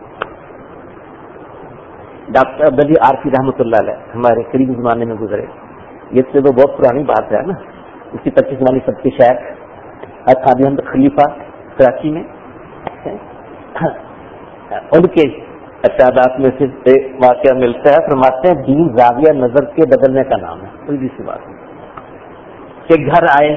ڈاکٹر عبدالعلی عارفی رحمۃ اللہ علیہ ہمارے قریبی زمانے میں گزرے. یہ تو بہت پرانی بات ہے نا. اس کی 25 والی سب کے شیخ خادم احمد خلیفہ کراچی میں، ان کے ارشادات میں سے ایک واقعہ ملتا ہے. فرماتے ہیں دین زاویہ نظر کے بدلنے کا نام ہے. کوئی سی بات ہے کہ گھر آئے،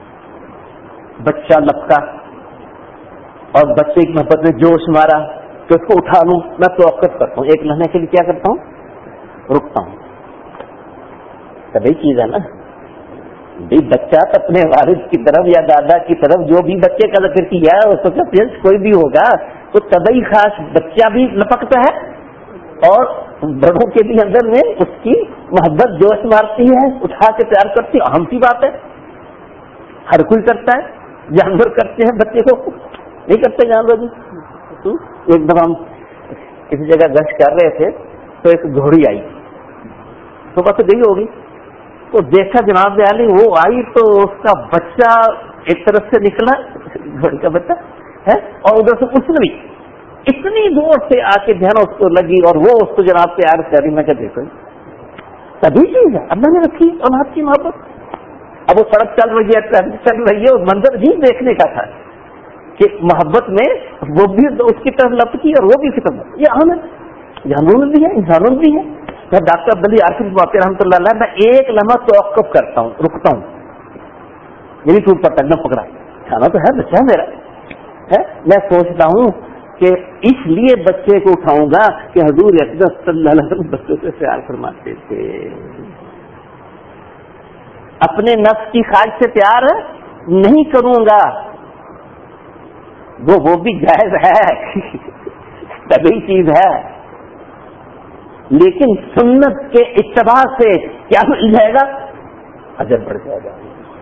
بچہ لپکا اور بچے کی محبت میں جوش مارا کہ اس کو اٹھا لوں. میں توقف کرتا ہوں، ایک لمحے کے لیے کیا کرتا ہوں، رکتا ہوں. سبھی چیز ہے نا بھائی. بچہ اپنے والد کی طرف یا دادا کی طرف جو بھی بچے کا ذکر کیا ہے اس کو کوئی بھی ہوگا تو طبعی خاص بچہ بھی لپکتا ہے اور بڑوں کے بھی اندر میں اس کی محبت جوش مارتی ہے، اٹھا کے پیار کرتی ہے. اہم سی بات ہے، ہر کوئی کرتا ہے. جانور کرتے ہیں، بچے کو نہیں کرتے جانور بھی. ایک دفعہ ہم کسی جگہ گشت کر رہے تھے تو ایک گھوڑی آئی، تو بس گئی ہوگی تو دیکھا جناب عالی وہ آئی تو اس کا بچہ ایک طرف سے نکلا، گھوڑی کا بچہ ہے، اور ادھر سے اس نے بھی اتنی دور سے آ کے جو ہے نا اس کو لگی، اور وہ اس کو جناب سے عرض کر رہی، میں کیا دیکھو تبھی چیز ہے اللہ نے رکھی اولاد کی محبت. اب وہ سڑک چل رہی ہے اس منظر بھی دیکھنے کا تھا کہ محبت میں وہ بھی اس کی طرف لپکی اور وہ بھی اس کی طرف. یہ عام ہے، جانوروں میں بھی ہے، انسانوں میں بھی ہے. میں ڈاکٹر عبدالعلی عارفی واقع رحمۃ اللہ علیہ، میں ایک لمحہ توقف کرتا ہوں، رکتا ہوں، میری ٹوٹ پڑتا ہے، پکڑا کھانا تو ہے بچہ میرا ہے. میں سوچتا ہوں کہ اس لیے بچے کو اٹھاؤں گا کہ حضور اقدس صلی اللہ علیہ وسلم بچوں سے پیار فرماتے تھے. اپنے نفس کی خواہش سے پیار نہیں کروں گا، وہ بھی جائز ہے، طبیعی چیز ہے، لیکن سنت کے اتباع سے کیا مل جائے گا؟ اجر بڑھ جائے گا.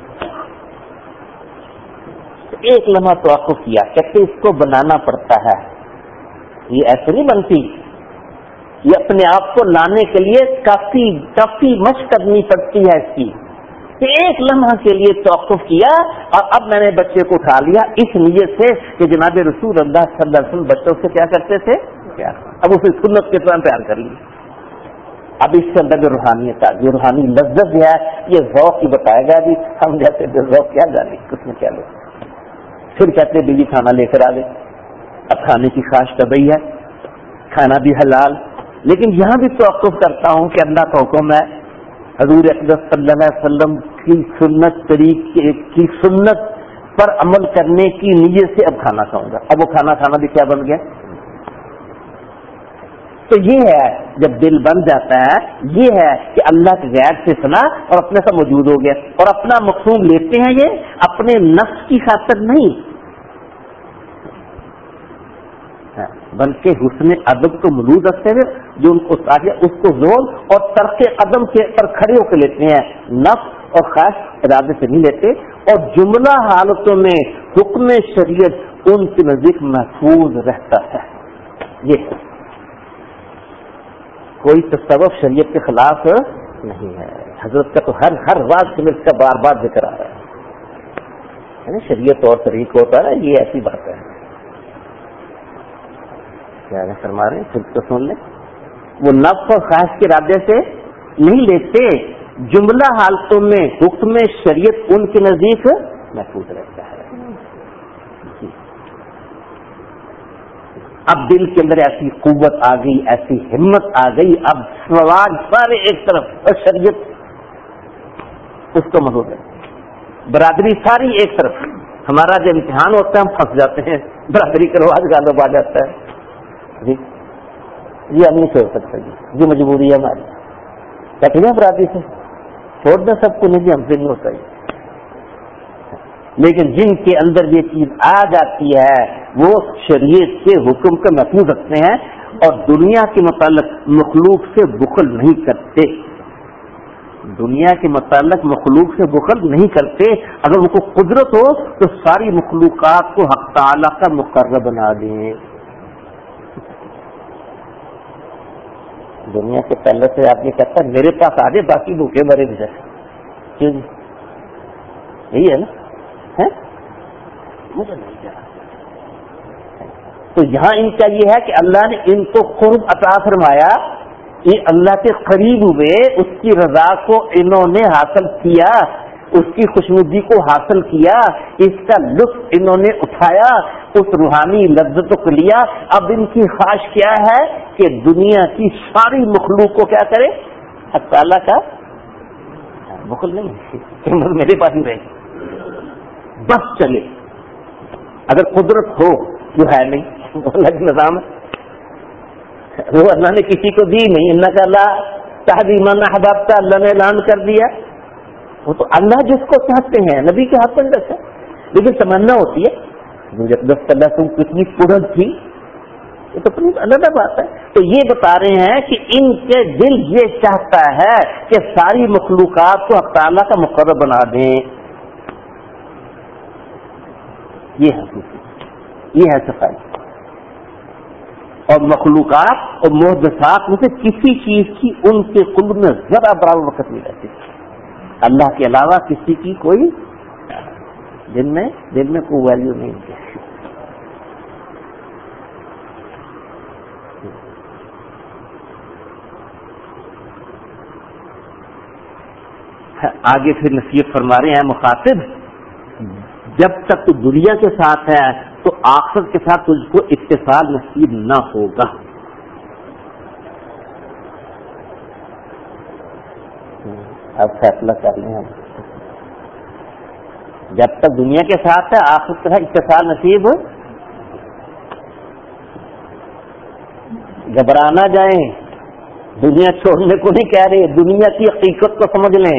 ایک لمحہ توقف کیا، کہتے اس کو بنانا پڑتا ہے، یہ ایسے نہیں بنتی، یہ اپنے آپ کو لانے کے لیے کافی مشق کرنی پڑتی ہے اس کی. کہ ایک لمحہ کے لیے توقف کیا اور اب میں نے بچے کو اٹھا لیا اس نیت سے کہ جناب رسول اللہ صلی اللہ علیہ وسلم بچوں سے کیا کرتے تھے؟ پیار. اب اسے سنت کے طرح پیار کر لی. اب اس کے اندر جو روحانیت آ گئی، روحانی لذت جو ہے یہ ذوق ہی بتائے گا جی. ہم جیسے ذوق کیا جانے کچھ میں کیا لو. پھر کہتے بیوی کھانا لے کر آ گئے. اب کھانے کی خواہش طبیعی ہے، کھانا بھی حلال، لیکن یہاں بھی توقف کرتا ہوں کہ اللہ کا حکم ہے، حضور اقدس صلی اللہ علیہ وسلم کی سنت طریقے کی سنت پر عمل کرنے کی نیت سے اب کھانا کھاؤں گا. اب وہ کھانا بھی کیا بن گیا؟ تو یہ ہے جب دل بن جاتا ہے، یہ ہے کہ اللہ کے غیر سے سنا اور اپنے سا موجود ہو گیا. اور اپنا مقصود لیتے ہیں یہ اپنے نفس کی خاطر نہیں، بلکہ حسن ادب کو ملوز رکھتے ہوئے جو ان کو اس کو زور اور ترک قدم کے پر کھڑے ہو کے لیتے ہیں. نفس اور خواہش ارادے سے نہیں لیتے. اور جملہ حالتوں میں حکم شریعت ان کے نزدیک محفوظ رہتا ہے. یہ کوئی تصوف شریعت کے خلاف نہیں ہے. حضرت کا تو ہر بات میں اس کا بار بار ذکر آ رہا ہے. شریعت اور طریق ہوتا ہے، یہ ایسی بات ہے. کیا فرما رہے ہیں خود تو سن لیں. وہ نفس اور خواہش کے ارادے سے نہیں لیتے، جملہ حالتوں میں حکم شریعت ان کے نزدیک محفوظ رہتا ہے. اب دل کے اندر ایسی قوت آ گئی، ایسی ہمت آ گئی، اب سوال سارے ایک طرف اور شریعت اس کو محفوظ ہے. برادری ساری ایک طرف. ہمارا جو امتحان ہوتا ہے ہم پھنس جاتے ہیں، برادری کا رواج غالب آ جاتا ہے. جی ہم نہیں چھوڑ سکتے، یہ مجبوری ہے ہماری. کٹنا برادری سے چھوڑنا سب کو نہیں، ہم سے نہیں ہوتا. لیکن جن کے اندر یہ چیز آ جاتی ہے وہ شریعت کے حکم کو محفوظ رکھتے ہیں اور دنیا کے متعلق مخلوق سے بخل نہیں کرتے. دنیا کے متعلق مخلوق سے بخل نہیں کرتے. اگر ان کو قدرت ہو تو ساری مخلوقات کو حق تعالی کا مقرر بنا دیں. دنیا کے پہلے سے آپ یہ کہتا ہے میرے پاس آ جائے باقی بھوکے مرے بھی جائے. کیوں جی؟ یہی ہے نا. مجھے نہیں جا. تو یہاں ان کا یہ ہے کہ اللہ نے ان کو قرب عطا فرمایا، یہ اللہ کے قریب ہوئے، اس کی رضا کو انہوں نے حاصل کیا، اس کی خوشنودی کو حاصل کیا، اس کا لطف انہوں نے اٹھایا، اس روحانی لذتوں کو لیا. اب ان کی خواہش کیا ہے کہ دنیا کی ساری مخلوق کو کیا کرے؟ حق تعالیٰ کا بخل نہیں، میرے پاس ہی رہے بس چلے. اگر قدرت ہو جو ہے نہیں، الگ نظام ہے، وہ اللہ نے کسی کو دی نہیں. انک لا تہدی من احببت، اللہ نے اعلان کر دیا. وہ تو اللہ جس کو چاہتے ہیں، نبی کے ہاتھ میں رکھا. لیکن تمنا ہوتی ہے جب تم کتنی پورن تھی، یہ تو اپنی الگ بات ہے. تو یہ بتا رہے ہیں کہ ان کے دل یہ چاہتا ہے کہ ساری مخلوقات کو حق تعالیٰ کا مقرر بنا دیں. یہ ہے صفائی. اور مخلوقات اور محدثات میں سے کسی چیز کی ان کے قلب میں ذرا برابر وقت نہیں رہتی. اللہ کے علاوہ کسی کی کوئی دل میں کوئی ویلیو نہیں ہے. آگے پھر نصیحت فرما رہے ہیں مخاطب، جب تک تو دنیا کے ساتھ ہے تو آخرت کے ساتھ تجھ کو اتصال نصیب نہ ہوگا. اب فیصلہ کر لیں ہم، جب تک دنیا کے ساتھ ہے آخرت کے ساتھ اتصال نصیب. گھبرانا جائیں، دنیا چھوڑنے کو نہیں کہہ رہے، دنیا کی حقیقت کو سمجھ لیں.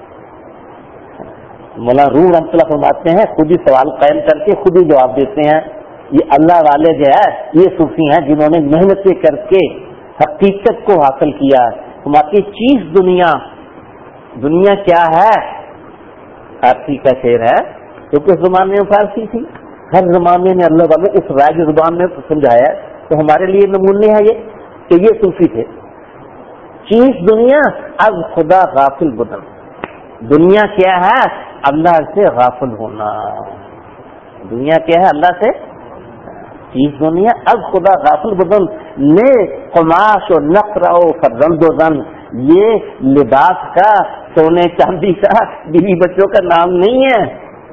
مولا روح رحمۃ اللہ فرماتے ہیں، خود ہی سوال قائم کر کے خود ہی جواب دیتے ہیں. یہ اللہ والے جو ہے یہ صوفی ہیں جنہوں نے محنتیں کر کے حقیقت کو حاصل کیا. فرماتے چیز دنیا کیا ہے؟ فارسی کا شعر ہے، کیونکہ اس زمانے میں فارسی تھی، ہر زمانے میں اللہ والے اس رائج زبان میں سمجھایا، تو ہمارے لیے نمونے ہے یہ کہ یہ صوفی تھے. چیز دنیا از خدا غافل بدن. دنیا کیا ہے؟ اللہ سے غافل ہونا. دنیا کیا ہے؟ اللہ سے. چیز دنیا از خدا غافل بدن نے قماش و نقر و فرزند و زن. یہ لباس کا، سونے چاندی کا، بیوی بچوں کا نام نہیں ہے.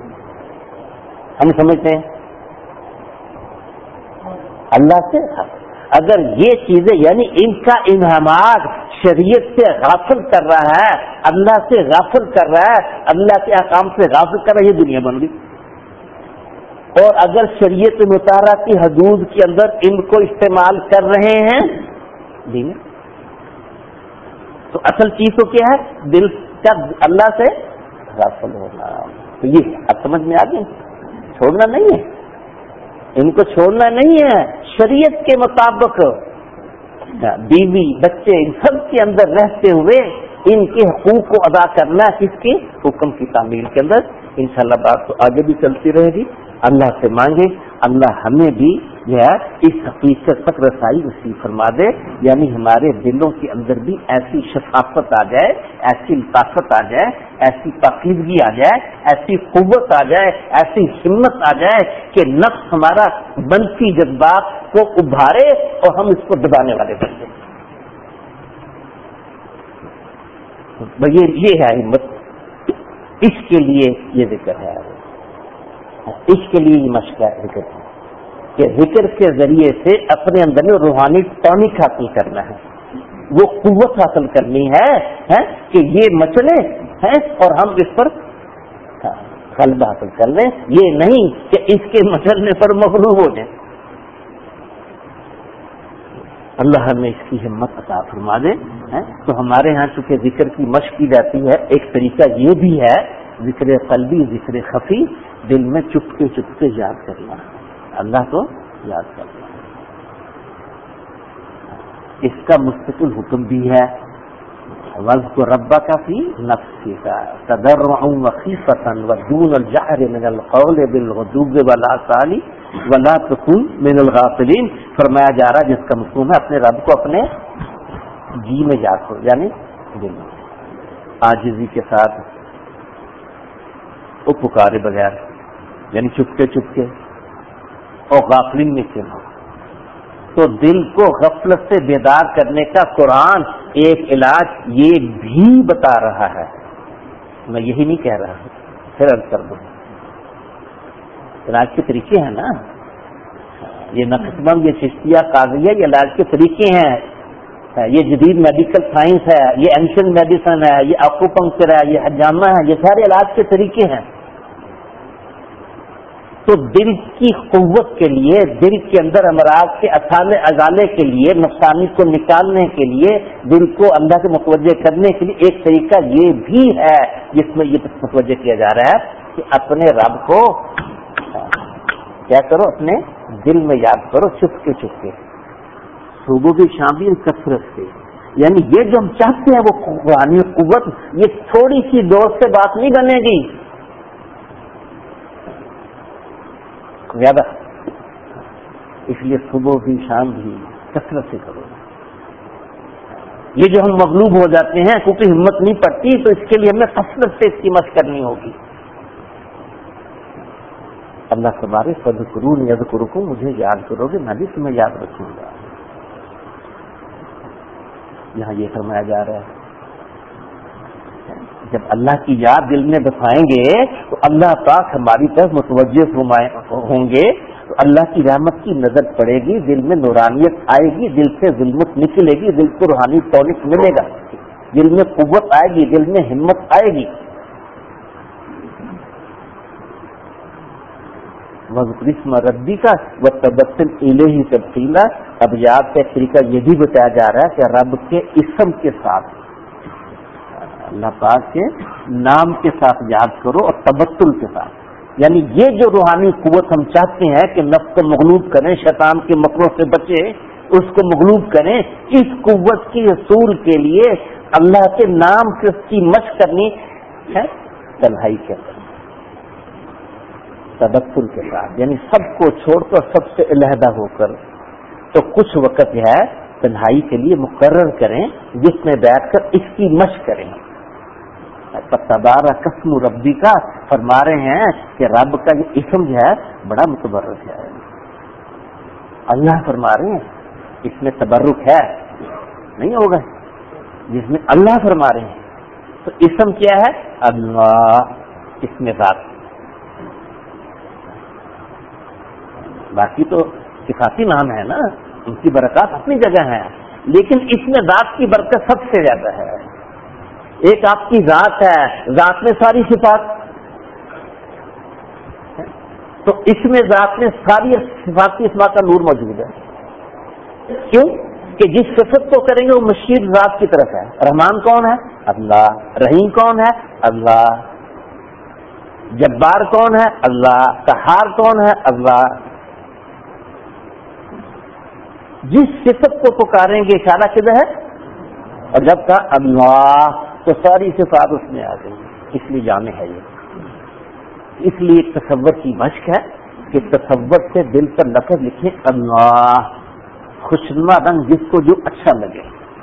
ہم سمجھتے ہیں اللہ سے. اگر یہ چیزیں یعنی ان کا انہماک شریعت سے غافل کر رہا ہے، اللہ سے غافل کر رہا ہے، اللہ کے احکام سے غافل کر رہا ہے، یہ دنیا بن گئی. اور اگر شریعت مطالعہ کی حدود کے اندر ان کو استعمال کر رہے ہیں دین، تو اصل چیز تو کیا ہے؟ دل کا اللہ سے غافل ہونا. تو یہ اب سمجھ میں آ گئی، چھوڑنا نہیں ہے، ان کو چھوڑنا نہیں ہے. شریعت کے مطابق بیوی بچے ان سب کے اندر رہتے ہوئے ان کے حقوق کو ادا کرنا، کس کے حکم کی تعمیل کے اندر. انشاءاللہ بات تو آگے بھی چلتی رہے گی. اللہ سے مانگے اللہ ہمیں بھی جو ہے اس حقیقت تک رسائی نصیب فرما دے، یعنی ہمارے دلوں کے اندر بھی ایسی شفافت آ جائے، ایسی لطافت آ جائے، ایسی پاکیزگی آ جائے، ایسی قوت آ جائے، ایسی ہمت آ جائے کہ نفس ہمارا منفی جذبات کو ابھارے اور ہم اس کو دبانے والے بن جائیں. یہ ہے ہمت. اس کے لیے یہ ذکر ہے، اس کے لیے یہ مشق ہے ذکر ہے کہ ذکر کے ذریعے سے اپنے اندر میں روحانی ٹونک حاصل کرنا ہے، وہ قوت حاصل کرنی ہے کہ یہ مچلے ہیں اور ہم اس پر غلبہ حاصل کر لیں. یہ نہیں کہ اس کے مچلنے پر مغلوب ہو جائیں. اللہ ہمیں اس کی ہمت عطا فرما دے. تو ہمارے ہاں چونکہ ذکر کی مشق کی جاتی ہے، ایک طریقہ یہ بھی ہے ذکر قلبی، ذکر خفی، دل میں چپکے یاد کرنا، اللہ کو یاد کرنا. اس کا مستقل حکم بھی ہے، وَاذْكُرْ رَبَّكَ فِي نَفْسِكَ تَضَرُّعًا وَخِيفَةً وَدُونَ الْجَهْرِ مِنَ الْقَوْلِ بِالْغُدُوِّ وَالْآصَالِ وَلَا تَكُن مِنَ الْغَافِلِينَ. فرمایا جا رہا ہے جس کا مفہوم ہے اپنے رب کو اپنے جی میں یاد کرو، یعنی دل میں عاجزی کے ساتھ، وہ پکارے بغیر، یعنی چپکے اور غافلین میں سے ہو. تو دل کو غفلت سے بیدار کرنے کا قرآن ایک علاج یہ بھی بتا رہا ہے. میں یہی نہیں کہہ رہا، پھر عرض کر دوں، علاج کے طریقے ہیں نا. یہ نقشبند، یہ چشتیہ، قاضیہ، یہ علاج کے طریقے ہیں. یہ جدید میڈیکل سائنس ہے، یہ اینشنٹ میڈیسن ہے، یہ ایکوپنکچر ہے، یہ حجامہ ہے، یہ سارے علاج کے طریقے ہیں. تو دل کی قوت کے لیے، دل کے اندر امراض کے ازالے کے لیے، نقصانی کو نکالنے کے لیے، دل کو اللہ سے متوجہ کرنے کے لیے ایک طریقہ یہ بھی ہے جس میں یہ متوجہ کیا جا رہا ہے کہ اپنے رب کو کیا کرو، اپنے دل میں یاد کرو، چپکے صبح بھی شام بھی کثرت سے. یعنی یہ جو ہم چاہتے ہیں وہ روحانی قوت، یہ تھوڑی سی دور سے بات نہیں بنے گی، زیادہ. اس لیے صبح بھی شام بھی کثرت سے کرو. یہ جو ہم مغلوب ہو جاتے ہیں کیونکہ ہمت نہیں پڑتی، تو اس کے لیے ہمیں کثرت سے اس کی مشق کرنی ہوگی. اللہ تبارک فاذکرونی اذکرکم، مجھے یاد کرو گے میں بھی تمہیں یاد رکھوں گا. یہاں یہ فرمایا جا رہا ہے جب اللہ کی یاد دل میں بسائیں گے تو اللہ پاک ہماری طرف متوجہ ہوں گے، تو اللہ کی رحمت کی نظر پڑے گی، دل میں نورانیت آئے گی، دل سے ظلمت نکلے گی، دل کو روحانی ٹونک ملے گا، دل میں قوت آئے گی، دل میں ہمت آئے گی. وَذْكُرِ اسْمَ رَبِّكَ وَتَبَتَّلْ إِلَيْهِ تَبْتِيلًا. اب یاد کا طریقہ یہ بھی بتایا جا رہا ہے کہ رب کے اسم کے ساتھ، اللہ پاک کے نام کے ساتھ یاد کرو اور تبتل کے ساتھ. یعنی یہ جو روحانی قوت ہم چاہتے ہیں کہ نفس کو مغلوب کریں، شیطان کے مکروں سے بچے، اس کو مغلوب کریں، اس قوت کی حصول کے لیے اللہ کے نام سے اس کی مشق کرنی ہے تنہائی کے اندر، تبتل کے ساتھ، یعنی سب کو چھوڑ کر سب سے علیحدہ ہو کر. تو کچھ وقت جو ہے تنہائی کے لیے مقرر کریں جس میں بیٹھ کر اس کی مشق کریں. تبارک اسم ربی کا فرما رہے ہیں کہ رب کا یہ اسم جو ہے بڑا متبرک ہے. اللہ فرما رہے ہیں اس میں تبرک ہے نہیں ہوگا، جس میں اللہ فرما رہے ہیں. تو اسم کیا ہے؟ اللہ، اس میں ذات. باقی تو صفاتی نام ہے نا، ان کی برکات اپنی جگہ ہے، لیکن اس میں ذات کی برکت سب سے زیادہ ہے. ایک آپ کی ذات ہے، ذات میں ساری صفات، تو اس میں ذات میں ساری صفات کی اسما کا نور موجود ہے. کیوں کہ جس صفت کو کریں گے وہ مشیر ذات کی طرف ہے. رحمان کون ہے؟ اللہ. رحیم کون ہے؟ اللہ. جبار کون ہے؟ اللہ. قہار کون ہے؟ اللہ. جس صفت کو پکاریں گے اشارہ کدھر ہے؟ اور جب کہا اللہ تو ساری صفات اس میں آ گئی. اس لیے جامع ہے یہ. اس لیے تصور کی مشق ہے کہ تصور سے دل پر لفظ لکھیں اللہ، خوشنما رنگ جس کو جو اچھا لگے،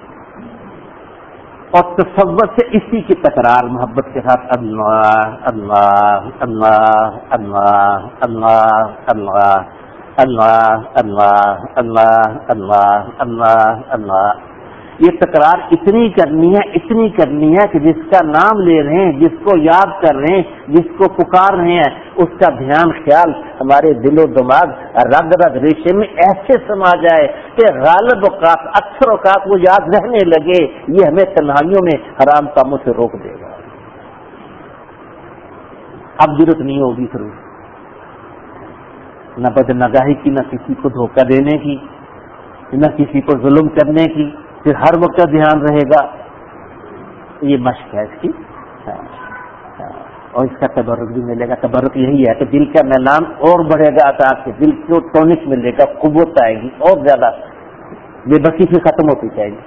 اور تصور سے اسی کی تکرار محبت کے ساتھ اللہ اللہ اللہ اللہ اللہ اللہ اللہ اللہ اللہ اللہ اللہ اللہ. یہ تکرار اتنی کرنی ہے کہ جس کا نام لے رہے ہیں، جس کو یاد کر رہے ہیں، جس کو پکار رہے ہیں، اس کا دھیان خیال ہمارے دل و دماغ رگ رگ ریشے میں ایسے سما جائے کہ غالب اوقات اکثر اوقات وہ یاد رہنے لگے. یہ ہمیں تنہائیوں میں حرام کاموں سے روک دے گا. اب ضرورت نہیں ہوگی پھر نہ بدنگاہی کی، نہ کسی کو دھوکہ دینے کی، نہ کسی کو ظلم کرنے کی. پھر ہر وقت دھیان رہے گا. یہ مشق ہے اس کی، اور اس کا تبرک بھی ملے گا. تبرک یہی ہے کہ دل کا میلان اور بڑھے گا، اطاعت سے دل کو ٹونک ملے گا، قوت آئے گی اور زیادہ، بے بسی سے ختم ہوتی جائے گی.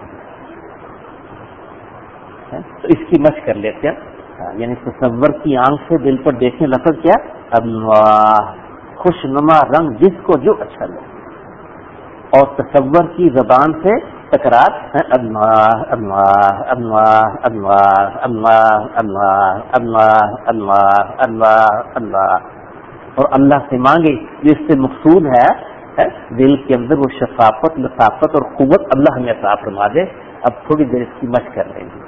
تو اس کی مشق کر لیتے ہیں. یعنی تصور کی آنکھ سے دل پر دیکھنے لفظ کیا؟ اللہ، خوشنما رنگ جس کو جو اچھا لگے. اور تصور کی زبان سے تکرار اللہ اللہ اللہ اللہ اللہ اللہ اللہ اللہ اللہ اللہ. اور اللہ سے مانگے جس سے مقصود ہے دل کے اندر وہ شفافت، لطافت اور قوت اللہ ہمیں عطا فرما دے. اب تھوڑی دیر اس کی مشق کر لیں گے.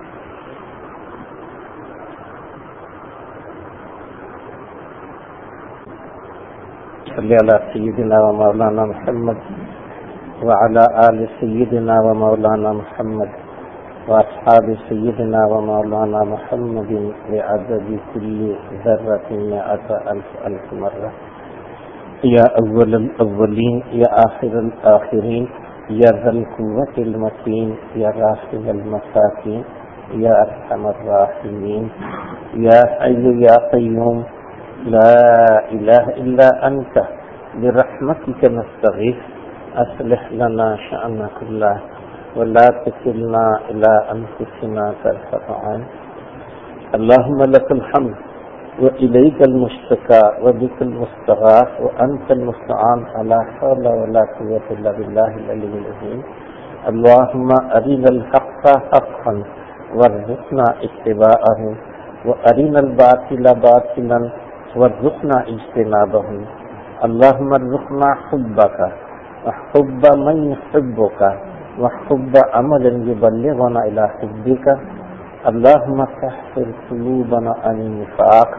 صلی اللہ سیدنا و مولانا محمد وعلى آل سيدنا ومولانا محمد وأصحاب سيدنا ومولانا محمد بعدد كل ذرة 100,000 مرة. يا أول الأولين يا آخر الآخرين يا ذا القوة المتين يا راحم المساكين يا أرحم الراحمين يا حي يا قيوم لا إله إلا أنت برحمتك نستغيث أصلح لنا شأننا كله ولا تكلنا إلى أنفسنا طرفة عين. اللهم لك الحمد وإليك المشتكى وبك المستغاث وأنت المستعان، ولا حول ولا قوة إلا بالله العلي العظيم. اللهم أرنا الحق حقا وارزقنا اتباعه وأرنا الباطل باطلا وارزقنا اجتنابه اللهم ارزقنا حبك وحب من يحبك وحب عمل يبلغنا إلى حبك اللهم طهر قلوبنا عن النفاق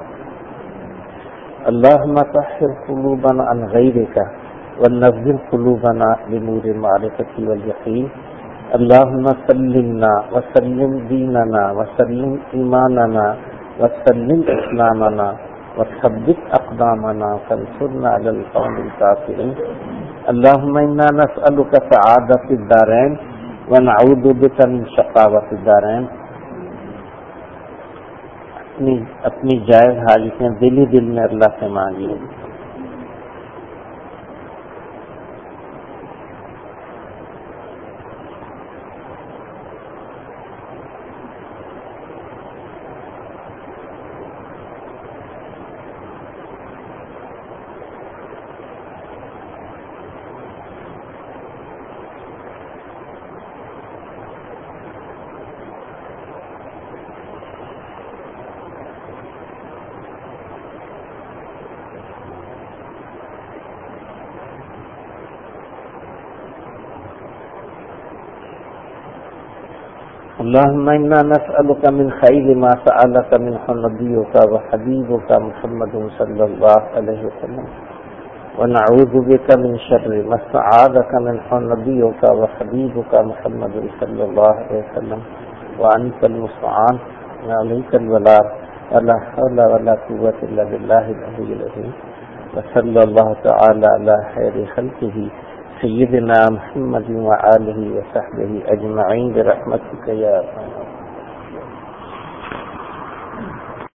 اللهم طهر قلوبنا عن غيرك ونزل قلوبنا لنور المعرفة واليقين اللهم سلمنا وسلم ديننا وسلم إيماننا وسلم إسلامنا وثبت أقدامنا فانصرنا على القوم الكافرين اللهم إنا نسألك سعادة الدارين ونعوذ بك من شقاوة الدارين. اپنی جائز حاجتیں دل ہی دل میں اللہ سے مانگیے. اللهم إنا نسألك من خير ما سألك منه نبيك وحبيبك محمد صلى الله عليه وسلم ونعوذ بك من شر ما استعاذك منه نبيك وحبيبك محمد صلى الله عليه وسلم وأنت المستعان وعليك البلاغ ولا حول ولا قوة إلا بالله العلي العظيم وصلى الله تعالى على خير خلقه سيدنا محمد وآله وصحبه أجمعين برحمتك يا أرحم